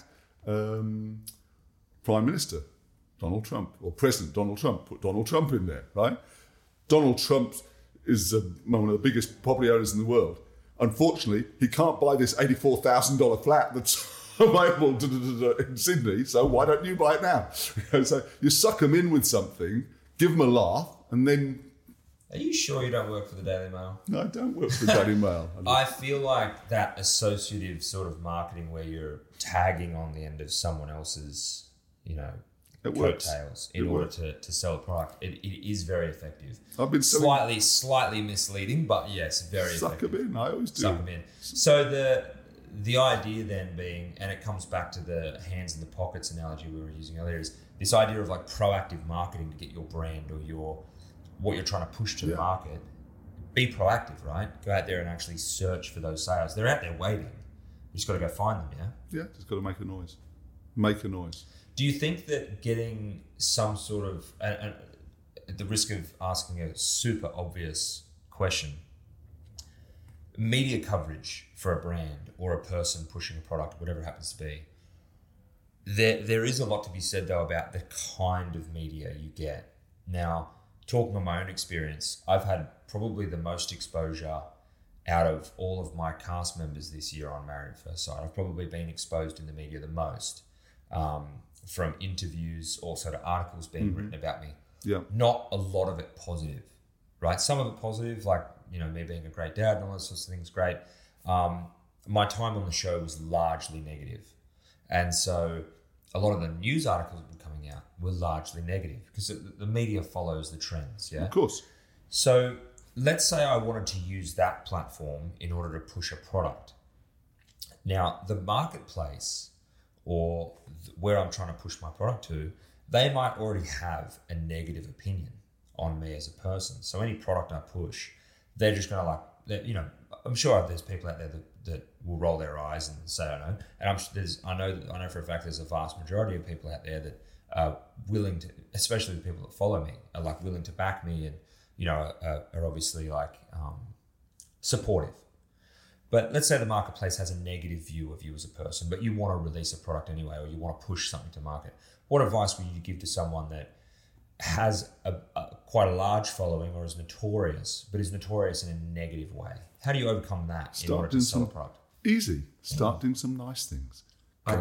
Prime Minister Donald Trump or President Donald Trump. Put Donald Trump in there, right? Donald Trump is one of the biggest property owners in the world. Unfortunately, he can't buy this $84,000 flat that's available in Sydney, so why don't you buy it now? So you suck them in with something, give them a laugh, and then... Are you sure you don't work for the Daily Mail? No, I don't work for the Daily Mail. I feel like that associative sort of marketing where you're tagging on the end of someone else's, you know, coattails in order to sell a product. It is very effective. I've been slightly misleading, but yes, very effective. Suck them in. I always do. Suck them in. So the idea then being, and it comes back to the hands in the pockets analogy we were using earlier, is this idea of like proactive marketing to get your brand or what you're trying to push to the market. Be proactive, right? Go out there and actually search for those sales. They're out there waiting. You just got to go find them, yeah? Yeah, just got to make a noise. Make a noise. Do you think that getting some sort of, at the risk of asking a super obvious question, media coverage for a brand or a person pushing a product, whatever it happens to be, there is a lot to be said though about the kind of media you get. Now, talking on my own experience, I've had probably the most exposure out of all of my cast members this year on Married at First Sight. I've probably been exposed in the media the most. From interviews, also to articles being written about me. Yeah. Not a lot of it positive, right? Some of it positive, like, you know, me being a great dad and all those sorts of things, great. My time on the show was largely negative. And so a lot of the news articles that were coming out were largely negative because the media follows the trends, yeah? Of course. So let's say I wanted to use that platform in order to push a product. Now, the marketplace or where I'm trying to push my product to, they might already have a negative opinion on me as a person. So any product I push, they're just going to like, you know, I'm sure there's people out there that will roll their eyes and say, I know. And I know for a fact there's a vast majority of people out there that are willing to, especially the people that follow me, are like willing to back me and, are obviously like supportive. But let's say the marketplace has a negative view of you as a person, but you want to release a product anyway, or you want to push something to market. What advice would you give to someone that has quite a large following or is notorious, but is notorious in a negative way? How do you overcome that in order to sell a product? Easy. Start doing some nice things. Go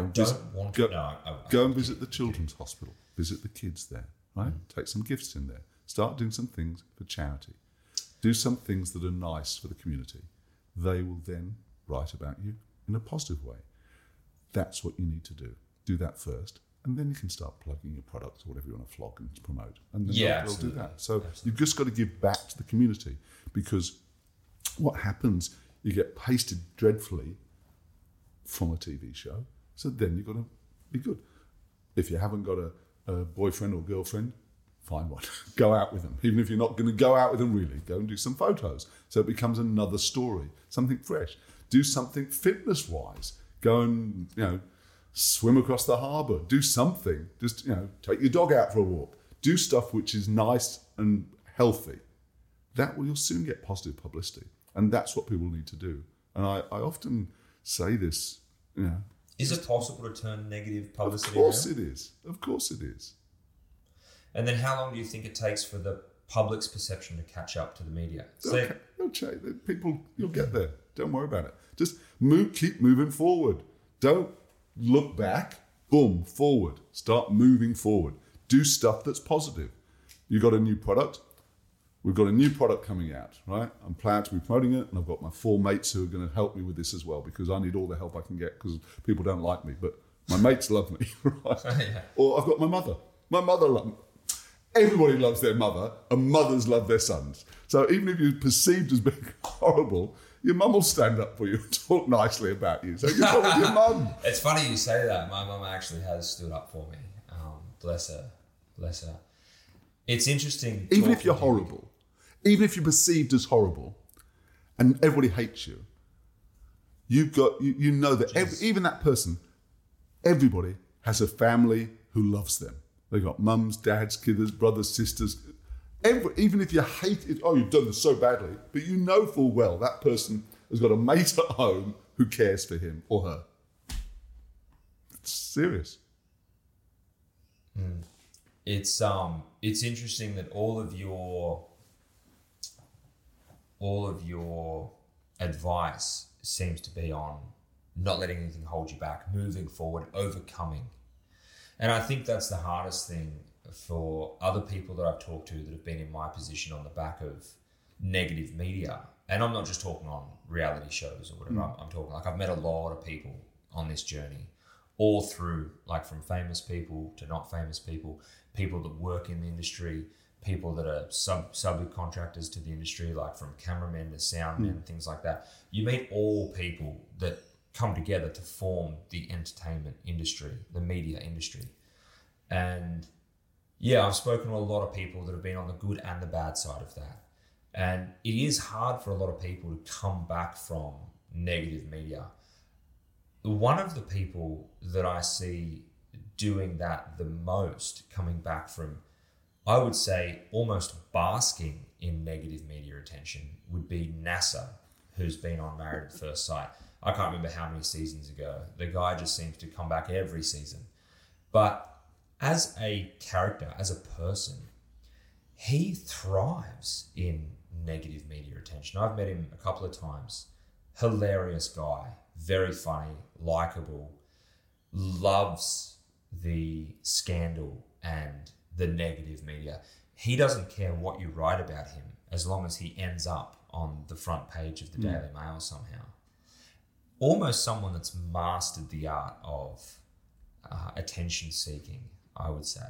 and visit the children's hospital. Visit the kids there, right? Take some gifts in there. Start doing some things for charity. Do some things that are nice for the community. They will then write about you in a positive way. That's what you need to do. Do that first, and then you can start plugging your products or whatever you want to flog and promote. And then they'll do that. So you've just got to give back to the community, because what happens, you get pasted dreadfully from a TV show, so then you've got to be good. If you haven't got a boyfriend or girlfriend, find one. Go out with them. Even if you're not going to go out with them really, go and do some photos. So it becomes another story, something fresh. Do something fitness-wise. Go and, swim across the harbour. Do something. Just, take your dog out for a walk. Do stuff which is nice and healthy. That will, you'll soon get positive publicity. And that's what people need to do. And I often say this, Is it possible to turn negative publicity around? Of course it is. Of course it is. And then how long do you think it takes for the public's perception to catch up to the media? You'll get there. Don't worry about it. Just keep moving forward. Don't look back. Boom, forward. Start moving forward. Do stuff that's positive. You got a new product. We've got a new product coming out, right? I'm proud to be promoting it, and I've got my 4 mates who are going to help me with this as well, because I need all the help I can get, because people don't like me, but my mates love me, right? Yeah. Or I've got my mother. My mother loves me. Everybody loves their mother, and mothers love their sons. So even if you're perceived as being horrible, your mum will stand up for you and talk nicely about you. So you're probably your mum. It's funny you say that. My mum actually has stood up for me. Bless her. It's interesting. Even if you're horrible, even if you're perceived as horrible, and everybody hates you, you know that even that person, everybody has a family who loves them. They've got mums, dads, kids, brothers, sisters. Even if you hate it, you've done this so badly, but you know full well that person has got a mate at home who cares for him or her. It's serious. It's interesting that all of your advice seems to be on not letting anything hold you back, moving forward, overcoming. And I think that's the hardest thing for other people that I've talked to that have been in my position on the back of negative media. And I'm not just talking on reality shows or whatever. I'm talking like I've met a lot of people on this journey, all through, like from famous people to not famous people, people that work in the industry, people that are subcontractors to the industry, like from cameramen to soundmen, things like that. You meet all people that come together to form the entertainment industry, the media industry. And yeah, I've spoken to a lot of people that have been on the good and the bad side of that. And it is hard for a lot of people to come back from negative media. One of the people that I see doing that the most, coming back from, I would say, almost basking in negative media attention, would be NASA, who's been on Married at First Sight. I can't remember how many seasons ago. The guy just seems to come back every season. But as a character, as a person, he thrives in negative media attention. I've met him a couple of times. Hilarious guy, very funny, likable, loves the scandal and the negative media. He doesn't care what you write about him as long as he ends up on the front page of the Daily Mail somehow. Almost someone that's mastered the art of attention seeking, I would say.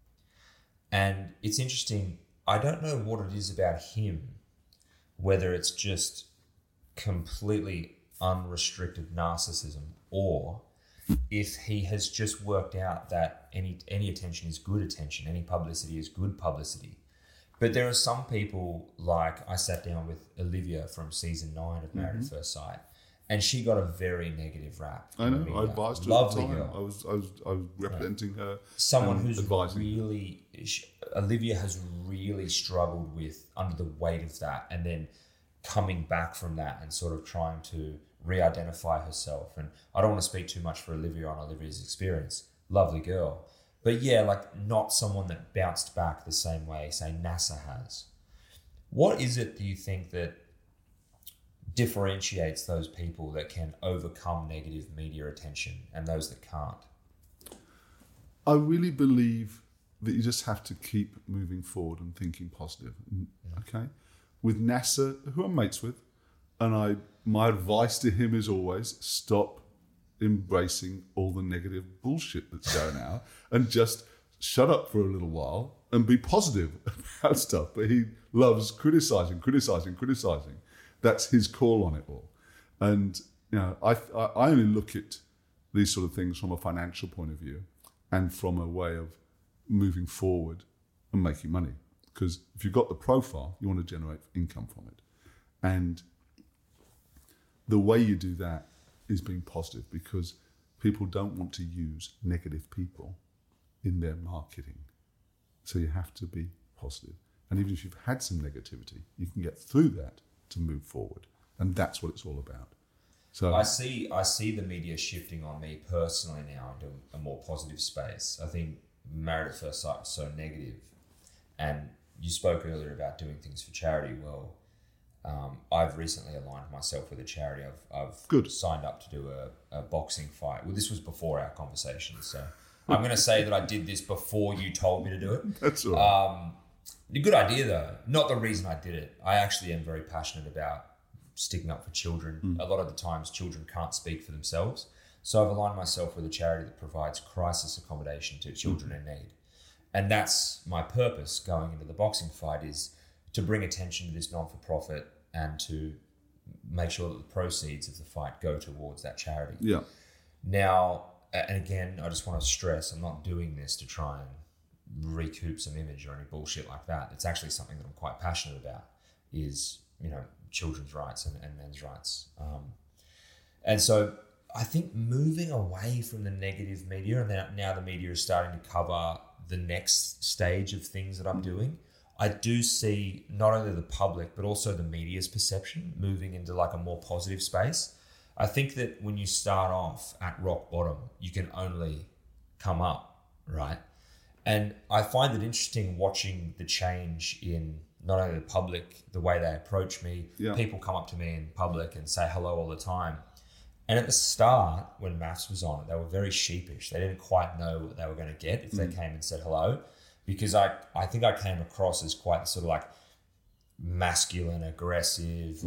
And it's interesting, I don't know what it is about him, whether it's just completely unrestricted narcissism, or if he has just worked out that any attention is good attention, any publicity is good publicity. But there are some people, like I sat down with Olivia from season 9 of Married at First Sight, And she got a very negative rap. I know. I advised her Lovely at the time. girl. I was representing her. Someone and who's advising. really... Olivia has really struggled with under the weight of that, and then coming back from that and sort of trying to re-identify herself. And I don't want to speak too much for Olivia on Olivia's experience. Lovely girl. But yeah, like not someone that bounced back the same way, say, NASA has. What is it, do you think, that differentiates those people that can overcome negative media attention and those that can't? I really believe that you just have to keep moving forward and thinking positive. Okay? With NASA, who I'm mates with, and my advice to him is always stop embracing all the negative bullshit that's going out and just shut up for a little while and be positive about stuff. But he loves criticizing. That's his call on it all. And I only look at these sort of things from a financial point of view and from a way of moving forward and making money. Because if you've got the profile, you want to generate income from it. And the way you do that is being positive, because people don't want to use negative people in their marketing. So you have to be positive. And even if you've had some negativity, you can get through that to move forward. And that's what it's all about. So I see the media shifting on me personally now into a more positive space. I think Married at First Sight was so negative. And you spoke earlier about doing things for charity. Well, I've recently aligned myself with a charity. I've signed up to do a boxing fight. Well, this was before our conversation, so I'm going to say that I did this before you told me to do it. That's all right. A good idea, though. Not the reason I did it. I actually am very passionate about sticking up for children. A lot of the times children can't speak for themselves. So I've aligned myself with a charity that provides crisis accommodation to children in need. And that's my purpose going into the boxing fight, is to bring attention to this non-for-profit and to make sure that the proceeds of the fight go towards that charity. Yeah. Now, and again, I just want to stress, I'm not doing this to try and recoup some image or any bullshit like that. It's actually something that I'm quite passionate about, is, children's rights and men's rights. And so I think moving away from the negative media, and now the media is starting to cover the next stage of things that I'm doing, I do see not only the public, but also the media's perception moving into like a more positive space. I think that when you start off at rock bottom, you can only come up, right? And I find it interesting watching the change in not only the public, the way they approach me. Yeah. People come up to me in public and say hello all the time. And at the start, when Maths was on, they were very sheepish. They didn't quite know what they were going to get if they came and said hello. Because I think I came across as quite sort of like masculine, aggressive,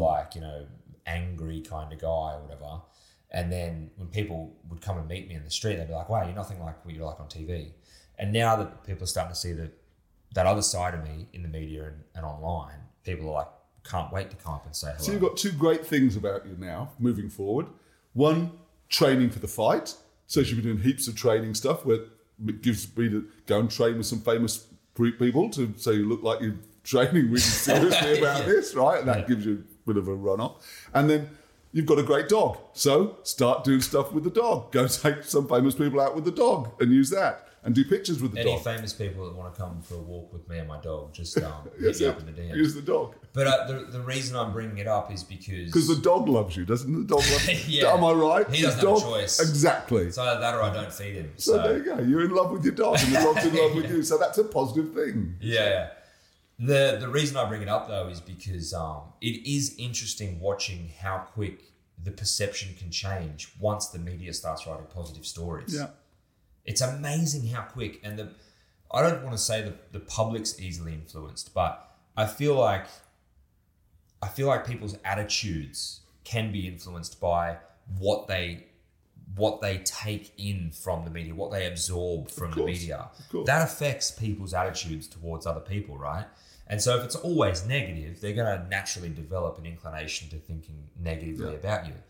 angry kind of guy or whatever. And then when people would come and meet me in the street, they'd be like, wow, you're nothing like what you're like on TV. And now that people are starting to see that other side of me in the media and online, people are like, can't wait to come up and say hello. So you've got two great things about you now, moving forward. One, training for the fight. So you've been doing heaps of training stuff where it gives me to go and train with some famous people so you look like you're training really seriously about this, right? And that gives you a bit of a run-off. And then you've got a great dog. So start doing stuff with the dog. Go take some famous people out with the dog and use that. And do pictures with the dog. Any famous people that want to come for a walk with me and my dog, just hit me up in the DMs. Use the dog. But the reason I'm bringing it up is because the dog loves you, doesn't the dog love you? Yeah. Am I right? He doesn't have a choice. Exactly. It's either that or I don't feed him. So there you go. You're in love with your dog and the dog's in love with you. So that's a positive thing. Yeah. The reason I bring it up, though, is because it is interesting watching how quick the perception can change once the media starts writing positive stories. Yeah. It's amazing how quick, and I don't want to say the public's easily influenced, but I feel like people's attitudes can be influenced by what they take in from the media, what they absorb from the media. That affects people's attitudes towards other people, right? And so if it's always negative, they're going to naturally develop an inclination to thinking negatively about you.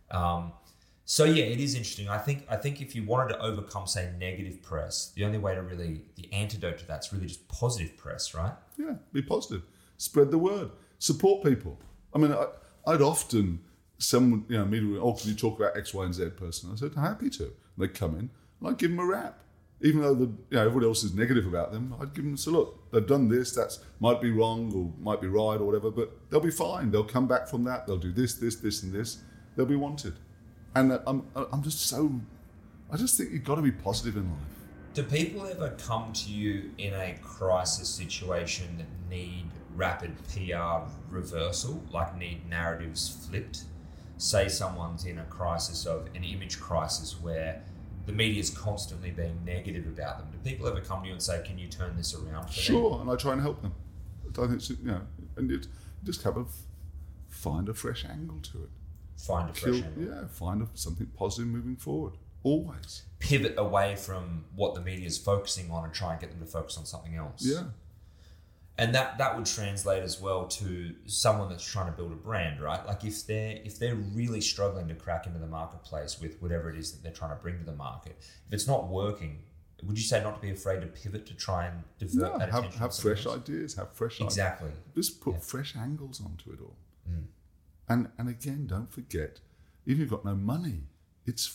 So yeah, it is interesting. I think if you wanted to overcome, say, negative press, the only way to the antidote to that's really just positive press, right? Yeah, be positive. Spread the word. Support people. I mean, I'd often someone, immediately, can you talk about X, Y, and Z person? I said, happy to. And they come in, and I'd give them a rap. Even though everybody else is negative about them, I'd give them, so look, they've done this, might be wrong or might be right or whatever, but they'll be fine. They'll come back from that. They'll do this, and this. They'll be wanted. And I just think you've got to be positive in life. Do people ever come to you in a crisis situation that need rapid PR reversal, like need narratives flipped? Say someone's in a crisis of an image crisis where the media is constantly being negative about them. Do people ever come to you and say, can you turn this around for Sure, them? and I try and help them. I think, and you just kind of find a fresh angle to it. Find a fresh angle. Yeah, find something positive moving forward. Always. Pivot away from what the media is focusing on and try and get them to focus on something else. Yeah. And that would translate as well to someone that's trying to build a brand, right? Like if they're really struggling to crack into the marketplace with whatever it is that they're trying to bring to the market, if it's not working, would you say not to be afraid to pivot to try and divert that attention? Have fresh ideas, have fresh Exactly. Just put fresh angles onto it all. And again, don't forget, if you've got no money, it's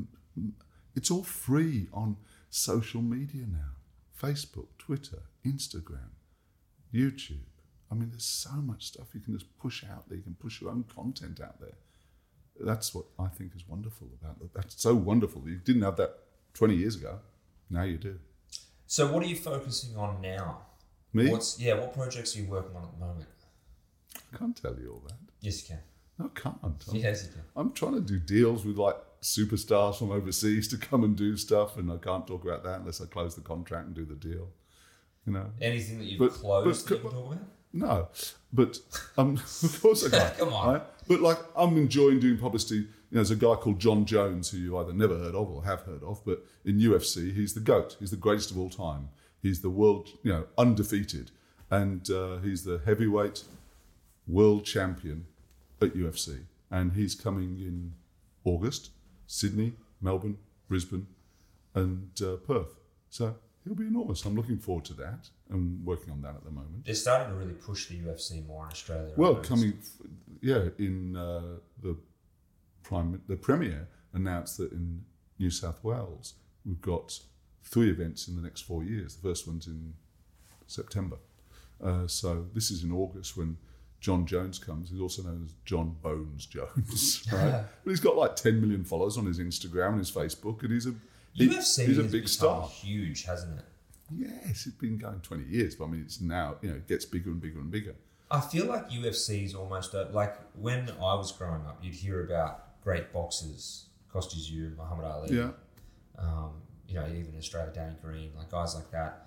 all free on social media now. Facebook, Twitter, Instagram, YouTube. I mean, there's so much stuff you can just push out there. You can push your own content out there. That's what I think is wonderful about it. That's so wonderful. You didn't have that 20 years ago. Now you do. So what are you focusing on now? Me? What projects are you working on at the moment? I can't tell you all that. Yes, you can. No, I can't. Yes, you can. I'm trying to do deals with like superstars from overseas to come and do stuff, and I can't talk about that unless I close the contract and do the deal. Anything that you've closed that you can talk about? No, but of course I can't. Come on. Right? But I'm enjoying doing publicity. There's a guy called John Jones who you either never heard of or have heard of, but in UFC he's the GOAT. He's the greatest of all time. He's the world, undefeated, and he's the heavyweight world champion at UFC. And he's coming in August. Sydney, Melbourne, Brisbane, and Perth. So he'll be enormous. I'm looking forward to that. I'm working on that at the moment. They're starting to really push the UFC more in Australia. Well, in the Premier announced that in New South Wales we've got 3 events in the next 4 years. The first one's in September. So this is in August when John Jones comes. He's also known as John Bones Jones, right? But he's got like 10 million followers on his Instagram and his Facebook, and he's a big star. Huge, hasn't it? Yes, it's been going 20 years, but I mean, it's now, it gets bigger and bigger and bigger. I feel like UFC is almost like when I was growing up, you'd hear about great boxers, Kostya Tszyu, Muhammad Ali. Yeah. Even Australia, Danny Green, like guys like that.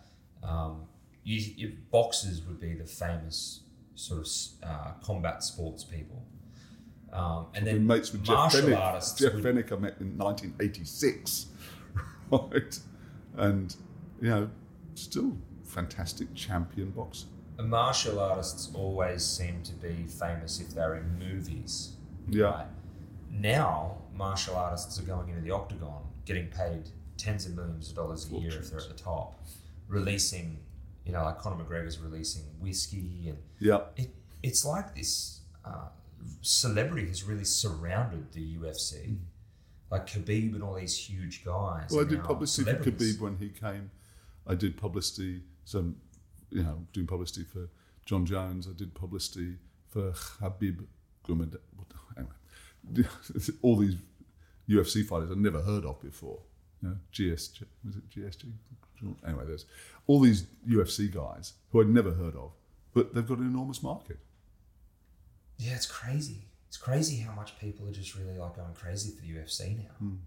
Boxers would be the famous sort of combat sports people. And then mates with martial artists. Jeff Fennick I met in 1986, right? And, still fantastic champion boxer. Martial artists always seem to be famous if they're in movies. Yeah. Right? Now, martial artists are going into the octagon, getting paid tens of millions of dollars a year if they're at the top, releasing, like Conor McGregor's releasing whiskey, and it's like this celebrity has really surrounded the UFC. Like Khabib and all these huge guys. Well, I did publicity for Khabib when he came. I did publicity, doing publicity for John Jones. I did publicity for Khabib Gurmad. Anyway, all these UFC fighters I'd never heard of before. GSG, was it GSG? Anyway, there's all these UFC guys who I'd never heard of, but they've got an enormous market. Yeah, it's crazy. It's crazy how much people are just really like going crazy for the UFC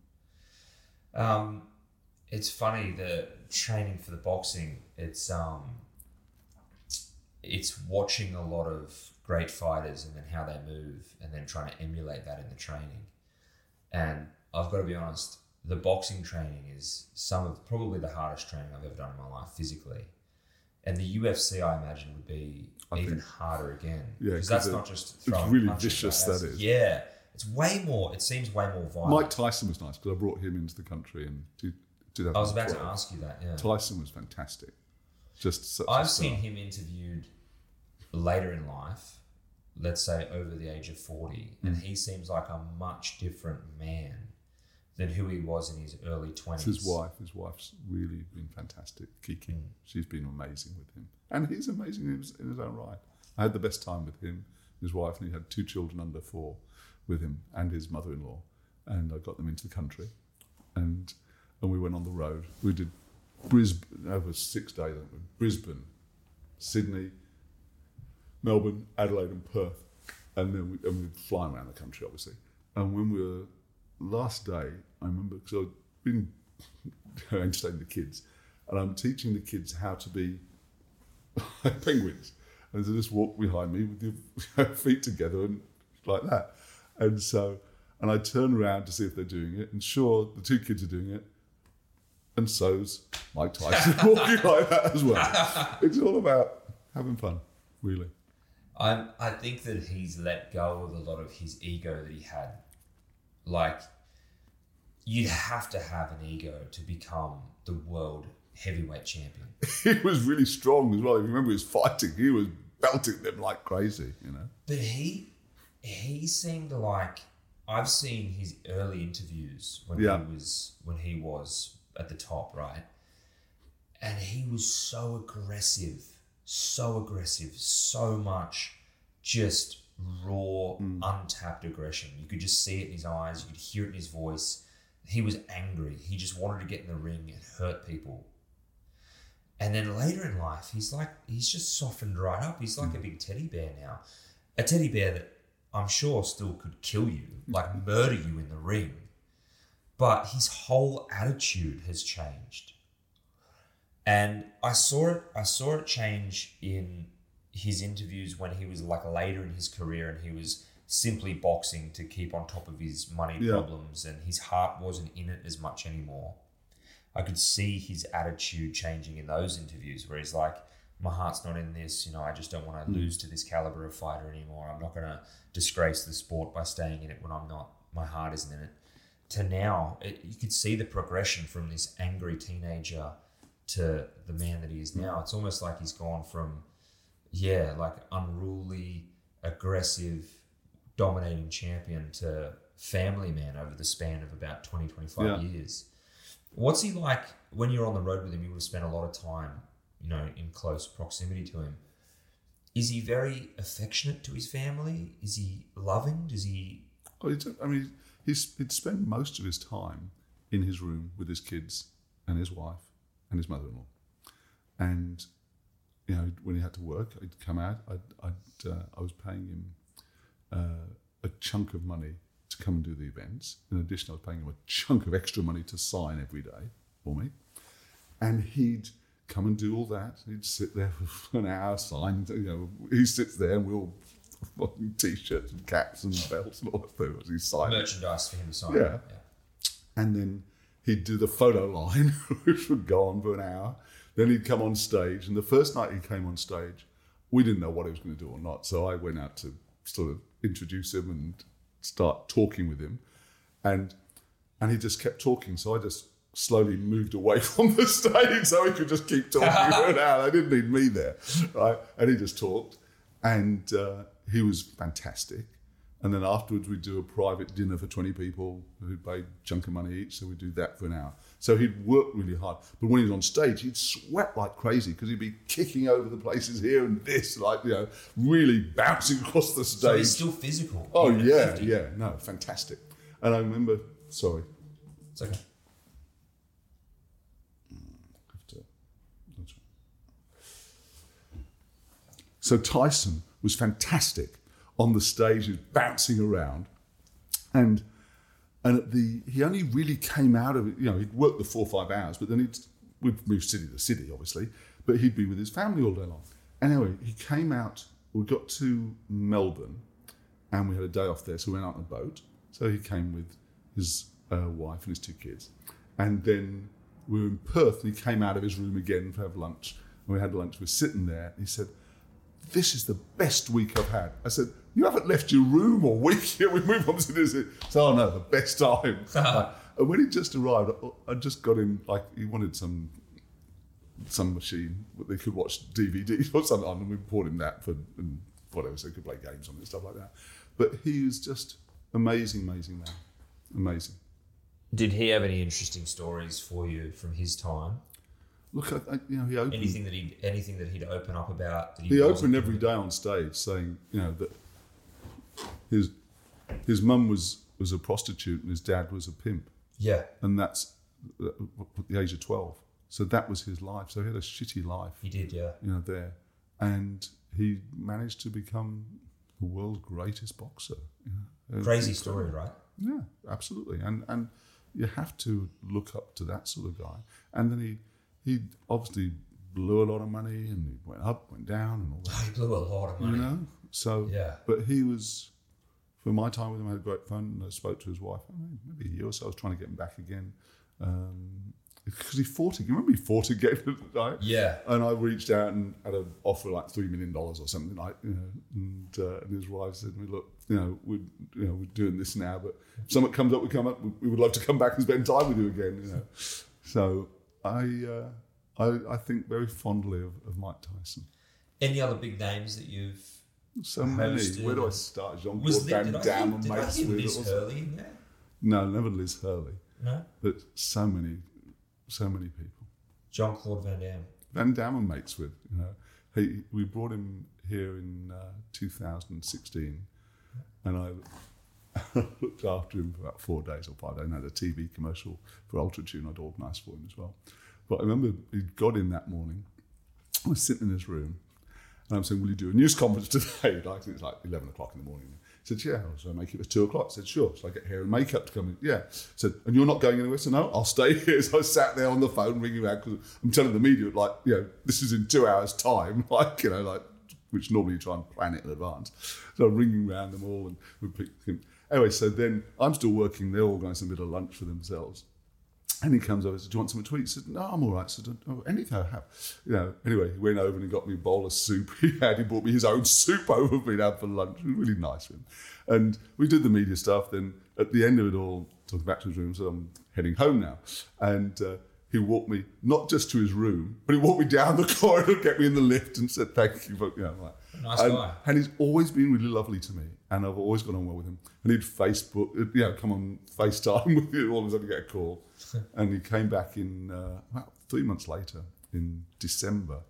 now. It's funny, the training for the boxing, it's watching a lot of great fighters and then how they move and then trying to emulate that in the training. And I've got to be honest, the boxing training is probably the hardest training I've ever done in my life physically. And the UFC, I imagine, would be even harder again. Yeah, because that's not just throwing it's really punches, vicious, that is. Yeah. It seems way more violent. Mike Tyson was nice because I brought him into the country in 2012. I was about to ask you that, yeah. Tyson was fantastic. Just such I've seen him interviewed later in life, let's say, over the age of 40, and he seems like a much different man than who he was in his early 20s. It's his wife. His wife's really been fantastic, Kiki. She's been amazing with him. And he's amazing in his own right. I had the best time with him, his wife, and he had 2 children under 4 with him and his mother-in-law. And I got them into the country. And we went on the road. We did Brisbane, over 6 days, Brisbane, Sydney, Melbourne, Adelaide and Perth. And then we'd fly around the country, obviously. And when we were, last day, I remember, because I'd been entertaining the kids, and I'm teaching the kids how to be penguins. And so just walk behind me with your feet together and like that. And I turn around to see if they're doing it, and sure, the 2 kids are doing it, and so's Mike Tyson walking like that as well. It's all about having fun, really. I think that he's let go of a lot of his ego that he had. Like, you'd have to have an ego to become the world heavyweight champion. He was really strong as well. If you remember, he was fighting. He was belting them like crazy, you know. But he seemed like, I've seen his early interviews when he was at the top, right? And he was so aggressive, so much just raw, untapped aggression. You could just see it in his eyes. You could hear it in his voice. He was angry. He just wanted to get in the ring and hurt people. And then later in life, he's just softened right up. He's like a big teddy bear now. A teddy bear that I'm sure still could kill you, like murder you in the ring. But his whole attitude has changed. And I saw it change in his interviews when he was like later in his career and he was simply boxing to keep on top of his money problems, and his heart wasn't in it as much anymore. I could see his attitude changing in those interviews where he's like, my heart's not in this, you know, I just don't want to lose to this caliber of fighter anymore. I'm not going to disgrace the sport by staying in it when I'm not, my heart isn't in it. To now, you could see the progression from this angry teenager to the man that he is now. It's almost like he's gone from, like unruly, aggressive, dominating champion to family man over the span of about 20, 25 years. What's he like when you're on the road with him? You would have spent a lot of time, you know, in close proximity to him. Is he very affectionate to his family? Is he loving? Does he... He'd spend most of his time in his room with his kids and his wife and his mother-in-law. And, you know, when he had to work, he'd come out. I was paying him a chunk of money to come and do the events. In addition, I was paying him a chunk of extra money to sign every day for me. And he'd come and do all that. He'd sit there for an hour, sign. You know, he sits there and we'll T-shirts and caps and belts and all that thing. He's signing merchandise for him to sign. Yeah. And then he'd do the photo line, which would go on for an hour. Then he'd come on stage. And the first night he came on stage, we didn't know what he was going to do or not. So I went out to sort of introduce him and start talking with him. And he just kept talking. So I just slowly moved away from the stage so he could just keep talking for an hour. They didn't need me there, right? And he just talked. And he was fantastic. And then afterwards we'd do a private dinner for 20 people who'd paid a chunk of money each, so we'd do that for an hour. So he'd work really hard. But when he was on stage, he'd sweat like crazy because he'd be kicking over the places here and this, like, you know, really bouncing across the stage. So he's still physical. Oh, yeah. No, fantastic. And I remember, sorry. It's okay. So Tyson was fantastic on the stage, he was bouncing around. And he only really came out of it, you know, he'd worked the 4 or 5 hours, but then we'd move city to city, obviously, but he'd be with his family all day long. Anyway, he came out, we got to Melbourne, and we had a day off there, so we went out on a boat. So he came with his wife and his 2 kids. And then we were in Perth, and he came out of his room again to have lunch. And we had lunch, we were sitting there, and he said, "This is the best week I've had." I said, "You haven't left your room all week yet." We moved on to this. So, "Oh no, the best time." And when he just arrived, I just got him, like, he wanted some machine where they could watch DVDs or something on, and we bought him that and whatever, so he could play games on it and stuff like that. But he was just amazing man. Amazing. Did he have any interesting stories for you from his time? Look, he opened... Anything that he'd open up about? That he opened every day on stage saying, that his mum was a prostitute and his dad was a pimp. Yeah. And that's at the age of 12. So that was his life. So he had a shitty life. He did, yeah. There. And he managed to become the world's greatest boxer. Crazy story, right? Yeah, absolutely. And you have to look up to that sort of guy. And then he obviously blew a lot of money, and he went up, went down, and all that. He blew a lot of money. So, yeah. But he was, for my time with him, I had great fun. And I spoke to his wife, maybe a year or so. I was trying to get him back again. Because he fought again. Remember he fought again at the time? Yeah. And I reached out and had an offer like $3 million or something like, and his wife said to me, look, we're doing this now, but if something comes up, we would love to come back and spend time with you again, So I think very fondly of Mike Tyson. Any other big names that you've so many. Where do I start? Jean-Claude Van Damme and mates with. Liz Hurley in there? No, never Liz Hurley. No? But so many people. Jean-Claude Van Damme. Van Damme and mates with, we brought him here in 2016, and I looked after him for about 4 days or 5 days, and had a TV commercial for Ultratune I'd organised for him as well. But I remember he got in that morning, I was sitting in his room, and I'm saying, will you do a news conference today? It's like 11 o'clock in the morning. He said, yeah. So I make it at 2 o'clock. I said, sure. So I get hair and makeup to come in. Yeah. I said, and you're not going anywhere? I said, no, I'll stay here. So I sat there on the phone ringing around, because I'm telling the media, this is in 2 hours' time, which normally you try and plan it in advance. So I'm ringing around them all, and we picked him. Anyway, so then I'm still working. They're organising a bit of lunch for themselves. And he comes over and said, do you want something to eat? I said, no, I'm all right. I said, anything I have. Anyway, he went over and he got me a bowl of soup. He brought me his own soup over for me to have for lunch. It was really nice of him. And we did the media stuff. Then at the end of it all, took him back to his room, so I'm heading home now. And he walked me, not just to his room, but he walked me down the corridor, get me in the lift and said, thank you. Nice guy. And he's always been really lovely to me. And I've always got on well with him. And he'd come on FaceTime with you, all of a sudden get a call. And he came back in about 3 months later, in December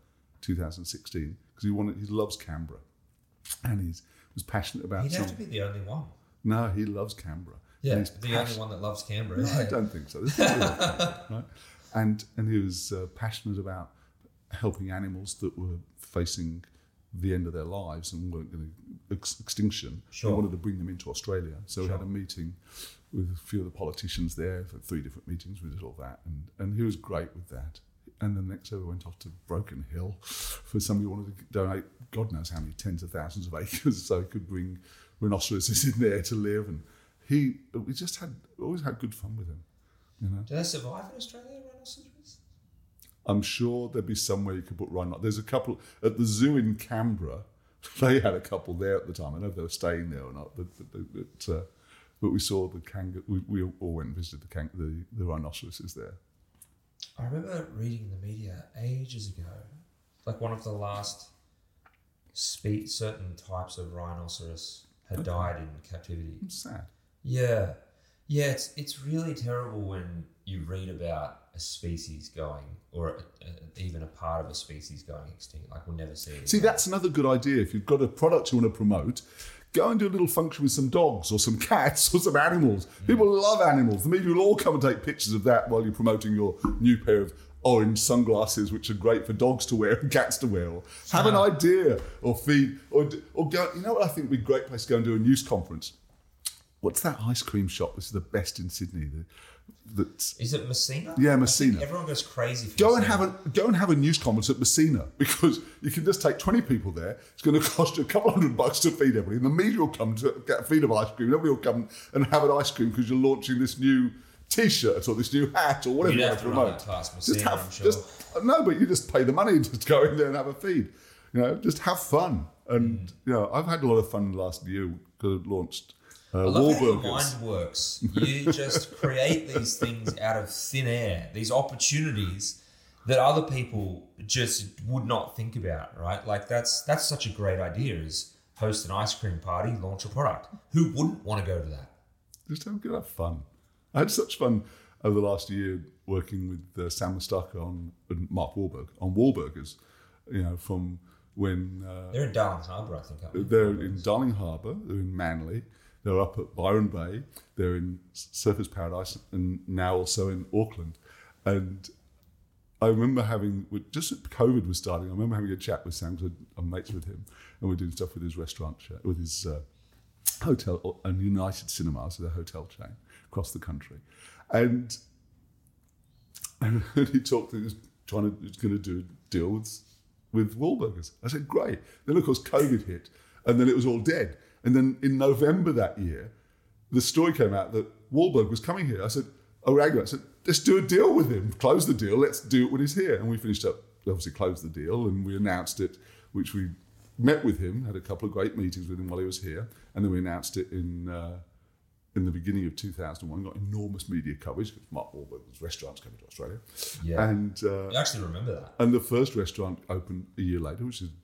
2016, because he loves Canberra. And he was passionate about He'd have to be the only one. No, he loves Canberra. Yeah, the only one that loves Canberra. No, I don't think so. Right? And he was passionate about helping animals that were facing the end of their lives and weren't going to extinction. Sure. He wanted to bring them into Australia. So we had a meeting with a few of the politicians there, for 3 different meetings. We did all that, and he was great with that. And then next day we went off to Broken Hill for somebody who wanted to donate God knows how many tens of thousands of acres so he could bring rhinoceroses in there to live. And we just always had good fun with him. Do they survive in Australia, rhinoceros? I'm sure there'd be somewhere you could put rhino. There's a couple at the zoo in Canberra. They had a couple there at the time. I don't know if they were staying there or not, but we saw the kangaroo. We all went and visited the rhinoceroses there. I remember reading in the media ages ago, like one of the last certain types of rhinoceros had died in captivity. It's sad. Yeah. It's really terrible when you read about a species going, or even a part of a species going extinct. Like we'll never see it. See, that's another good idea. If you've got a product you want to promote, go and do a little function with some dogs or some cats or some animals. People love animals. The media will all come and take pictures of that while you're promoting your new pair of orange sunglasses, which are great for dogs to wear and cats to wear. Or have an idea, or feed, or go. You know what I think would be a great place to go and do a news conference? What's that ice cream shop? This is the best in Sydney. Is it Messina? Yeah, Messina. Everyone goes crazy for Go Messina. and have a news conference at Messina, because you can just take 20 people there. It's going to cost you $200 to feed everybody. And the media will come to get a feed of ice cream. Everybody will come and have an ice cream because you're launching this new T-shirt or this new hat or whatever you want to promote. No, but you just pay the money to go in there and have a feed. Just have fun. And I've had a lot of fun last year because I launched I love how your mind works. You just create these things out of thin air, these opportunities that other people just would not think about, right? Like that's such a great idea, is host an ice cream party, launch a product. Who wouldn't want to go to that? Just have fun. I had such fun over the last year working with Sam Mustafa and Mark Wahlberg on Wahlburgers, from when... they're in Darling Harbour, I think, aren't they? They're in Darling Harbour, they're in Manly, they're up at Byron Bay, they're in Surfers Paradise, and now also in Auckland. And I remember just as COVID was starting, I remember having a chat with Sam, because I'm mates with him, and we're doing stuff with his restaurant, with his hotel, and United Cinemas, a hotel chain across the country. And he talked, he was going to do a deal with Wahlburgers. I said, great. Then, of course, COVID hit, and then it was all dead. And then in November that year, the story came out that Wahlberg was coming here. I said, I said, let's do a deal with him. Close the deal. Let's do it when he's here. And we finished up, obviously closed the deal, and we announced it, which we met with him, had a couple of great meetings with him while he was here, and then we announced it in the beginning of 2001. Got enormous media coverage because Mark Wahlberg's restaurants coming to Australia. Yeah, and I actually remember that. And the first restaurant opened a year later, which is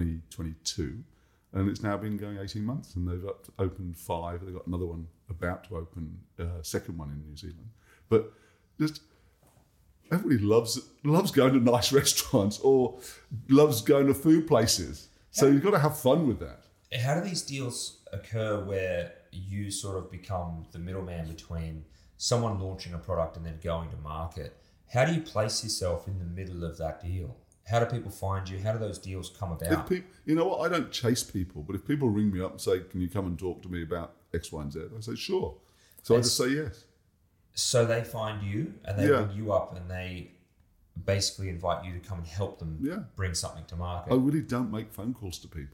2022, and it's now been going 18 months, and they've opened 5. They've got another one about to open, second one in New Zealand. But just everybody loves going to nice restaurants or loves going to food places. So you've got to have fun with that. How do these deals occur where you sort of become the middleman between someone launching a product and then going to market? How do you place yourself in the middle of that deal? How do people find you? How do those deals come about? You know what? I don't chase people, but if people ring me up and say, can you come and talk to me about X, Y, and Z? I say, sure. So I just say yes. So they find you and they ring you up and they basically invite you to come and help them bring something to market. I really don't make phone calls to people.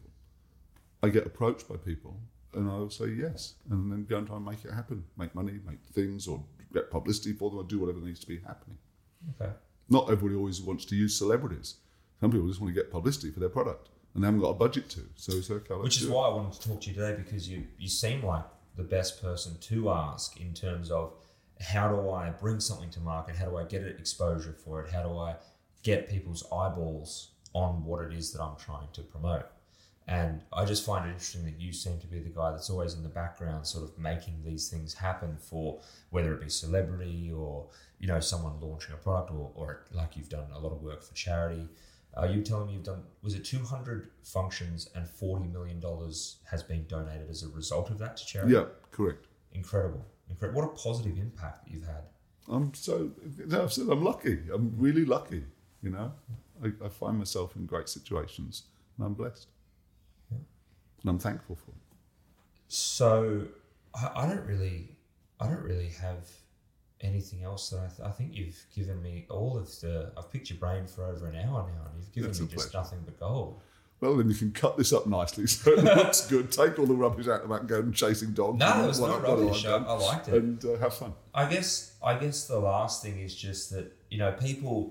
I get approached by people and I'll say yes, and then go and try and make it happen, make money, make things, or get publicity for them, or do whatever needs to be happening. Okay. Not everybody always wants to use celebrities. Some people just want to get publicity for their product and they haven't got a budget to. So it's okay. Which is why I wanted to talk to you today, because you seem like the best person to ask in terms of how do I bring something to market? How do I get exposure for it? How do I get people's eyeballs on what it is that I'm trying to promote? And I just find it interesting that you seem to be the guy that's always in the background sort of making these things happen for whether it be celebrity or, someone launching a product or like you've done a lot of work for charity. You were telling me you've done, was it 200 functions and $40 million has been donated as a result of that to charity? Yeah, correct. Incredible. What a positive impact that you've had. I'm lucky. I'm really lucky, I find myself in great situations and I'm blessed. Yeah. And I'm thankful for it. So I don't really have anything else that I think you've given me I've picked your brain for over an hour now and you've given me just nothing but gold. Well, then you can cut this up nicely so it looks good. Take all the rubbish out of that and go and chasing dogs. No, it's not rubbish. I liked it. And have fun. I guess the last thing is just that, people,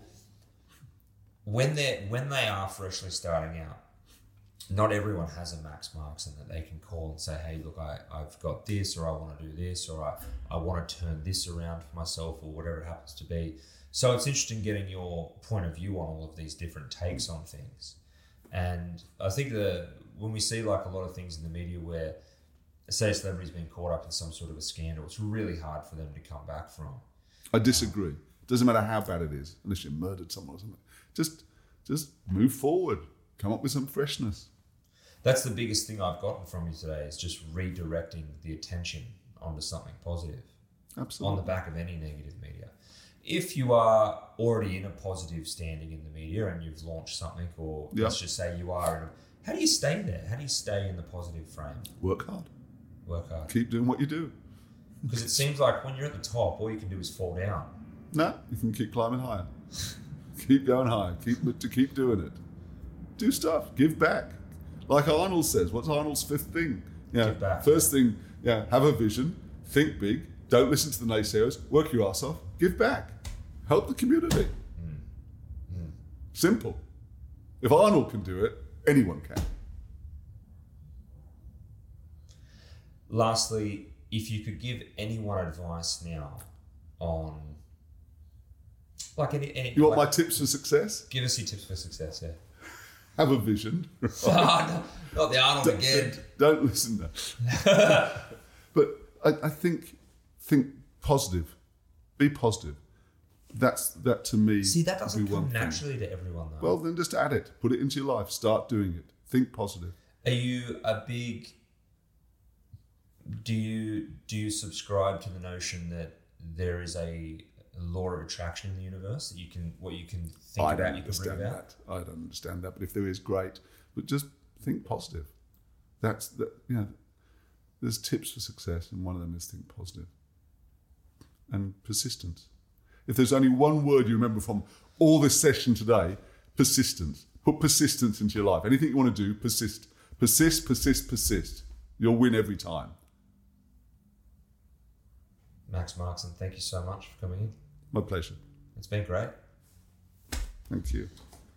when they are freshly starting out, not everyone has a Max Marks and that they can call and say, hey, look, I've got this, or I want to do this, or I want to turn this around for myself, or whatever it happens to be. So it's interesting getting your point of view on all of these different takes on things. And I think when we see like a lot of things in the media where, say, a celebrity's been caught up in some sort of a scandal, it's really hard for them to come back from. I disagree. It doesn't matter how bad it is, unless you murdered someone or something. Just move forward. Come up with some freshness. That's the biggest thing I've gotten from you today, is just redirecting the attention onto something positive. Absolutely. On the back of any negative media. If you are already in a positive standing in the media and you've launched something, or let's just say you are how do you stay there? How do you stay in the positive frame? Work hard. Keep doing what you do. Because it seems like when you're at the top, all you can do is fall down. No, you can keep climbing higher. Keep going higher. Keep doing it. Do stuff. Give back. Like Arnold says, what's Arnold's 5th thing? Give back. First thing, have a vision, think big, don't listen to the naysayers, work your ass off, give back, help the community. Simple. If Arnold can do it, anyone can. Lastly, if you could give anyone advice now on, like any you want my tips for success? Give us your tips for success, yeah. have a vision. Not the Arnold again. Don't listen to But I think positive. Be positive. That to me. See, that doesn't would be come one thing. naturally to everyone, though. Well, then just add it. Put it into your life. Start doing it. Think positive. Are you a big... Do you subscribe to the notion that there is a law of attraction in the universe, that what you can think I about, don't you can bring understand about? that. I don't understand that. But if there is, great. But just think positive. There's tips for success, and one of them is think positive. And persistence. If there's only one word you remember from all this session today, persistence. Put persistence into your life. Anything you want to do, persist. Persist, persist, persist. You'll win every time. Max Markson, thank you so much for coming in. My pleasure. It's been great. Thank you.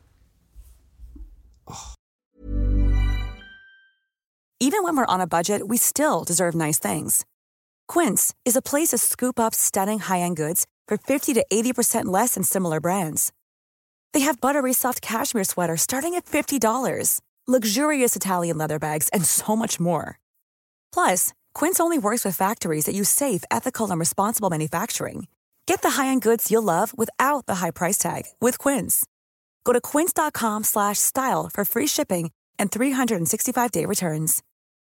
Even when we're on a budget, we still deserve nice things. Quince is a place to scoop up stunning high-end goods for 50 to 80% less than similar brands. They have buttery soft cashmere sweaters starting at $50, luxurious Italian leather bags, and so much more. Plus, Quince only works with factories that use safe, ethical, and responsible manufacturing. Get the high-end goods you'll love without the high price tag with Quince. Go to quince.com/style for free shipping and 365-day returns.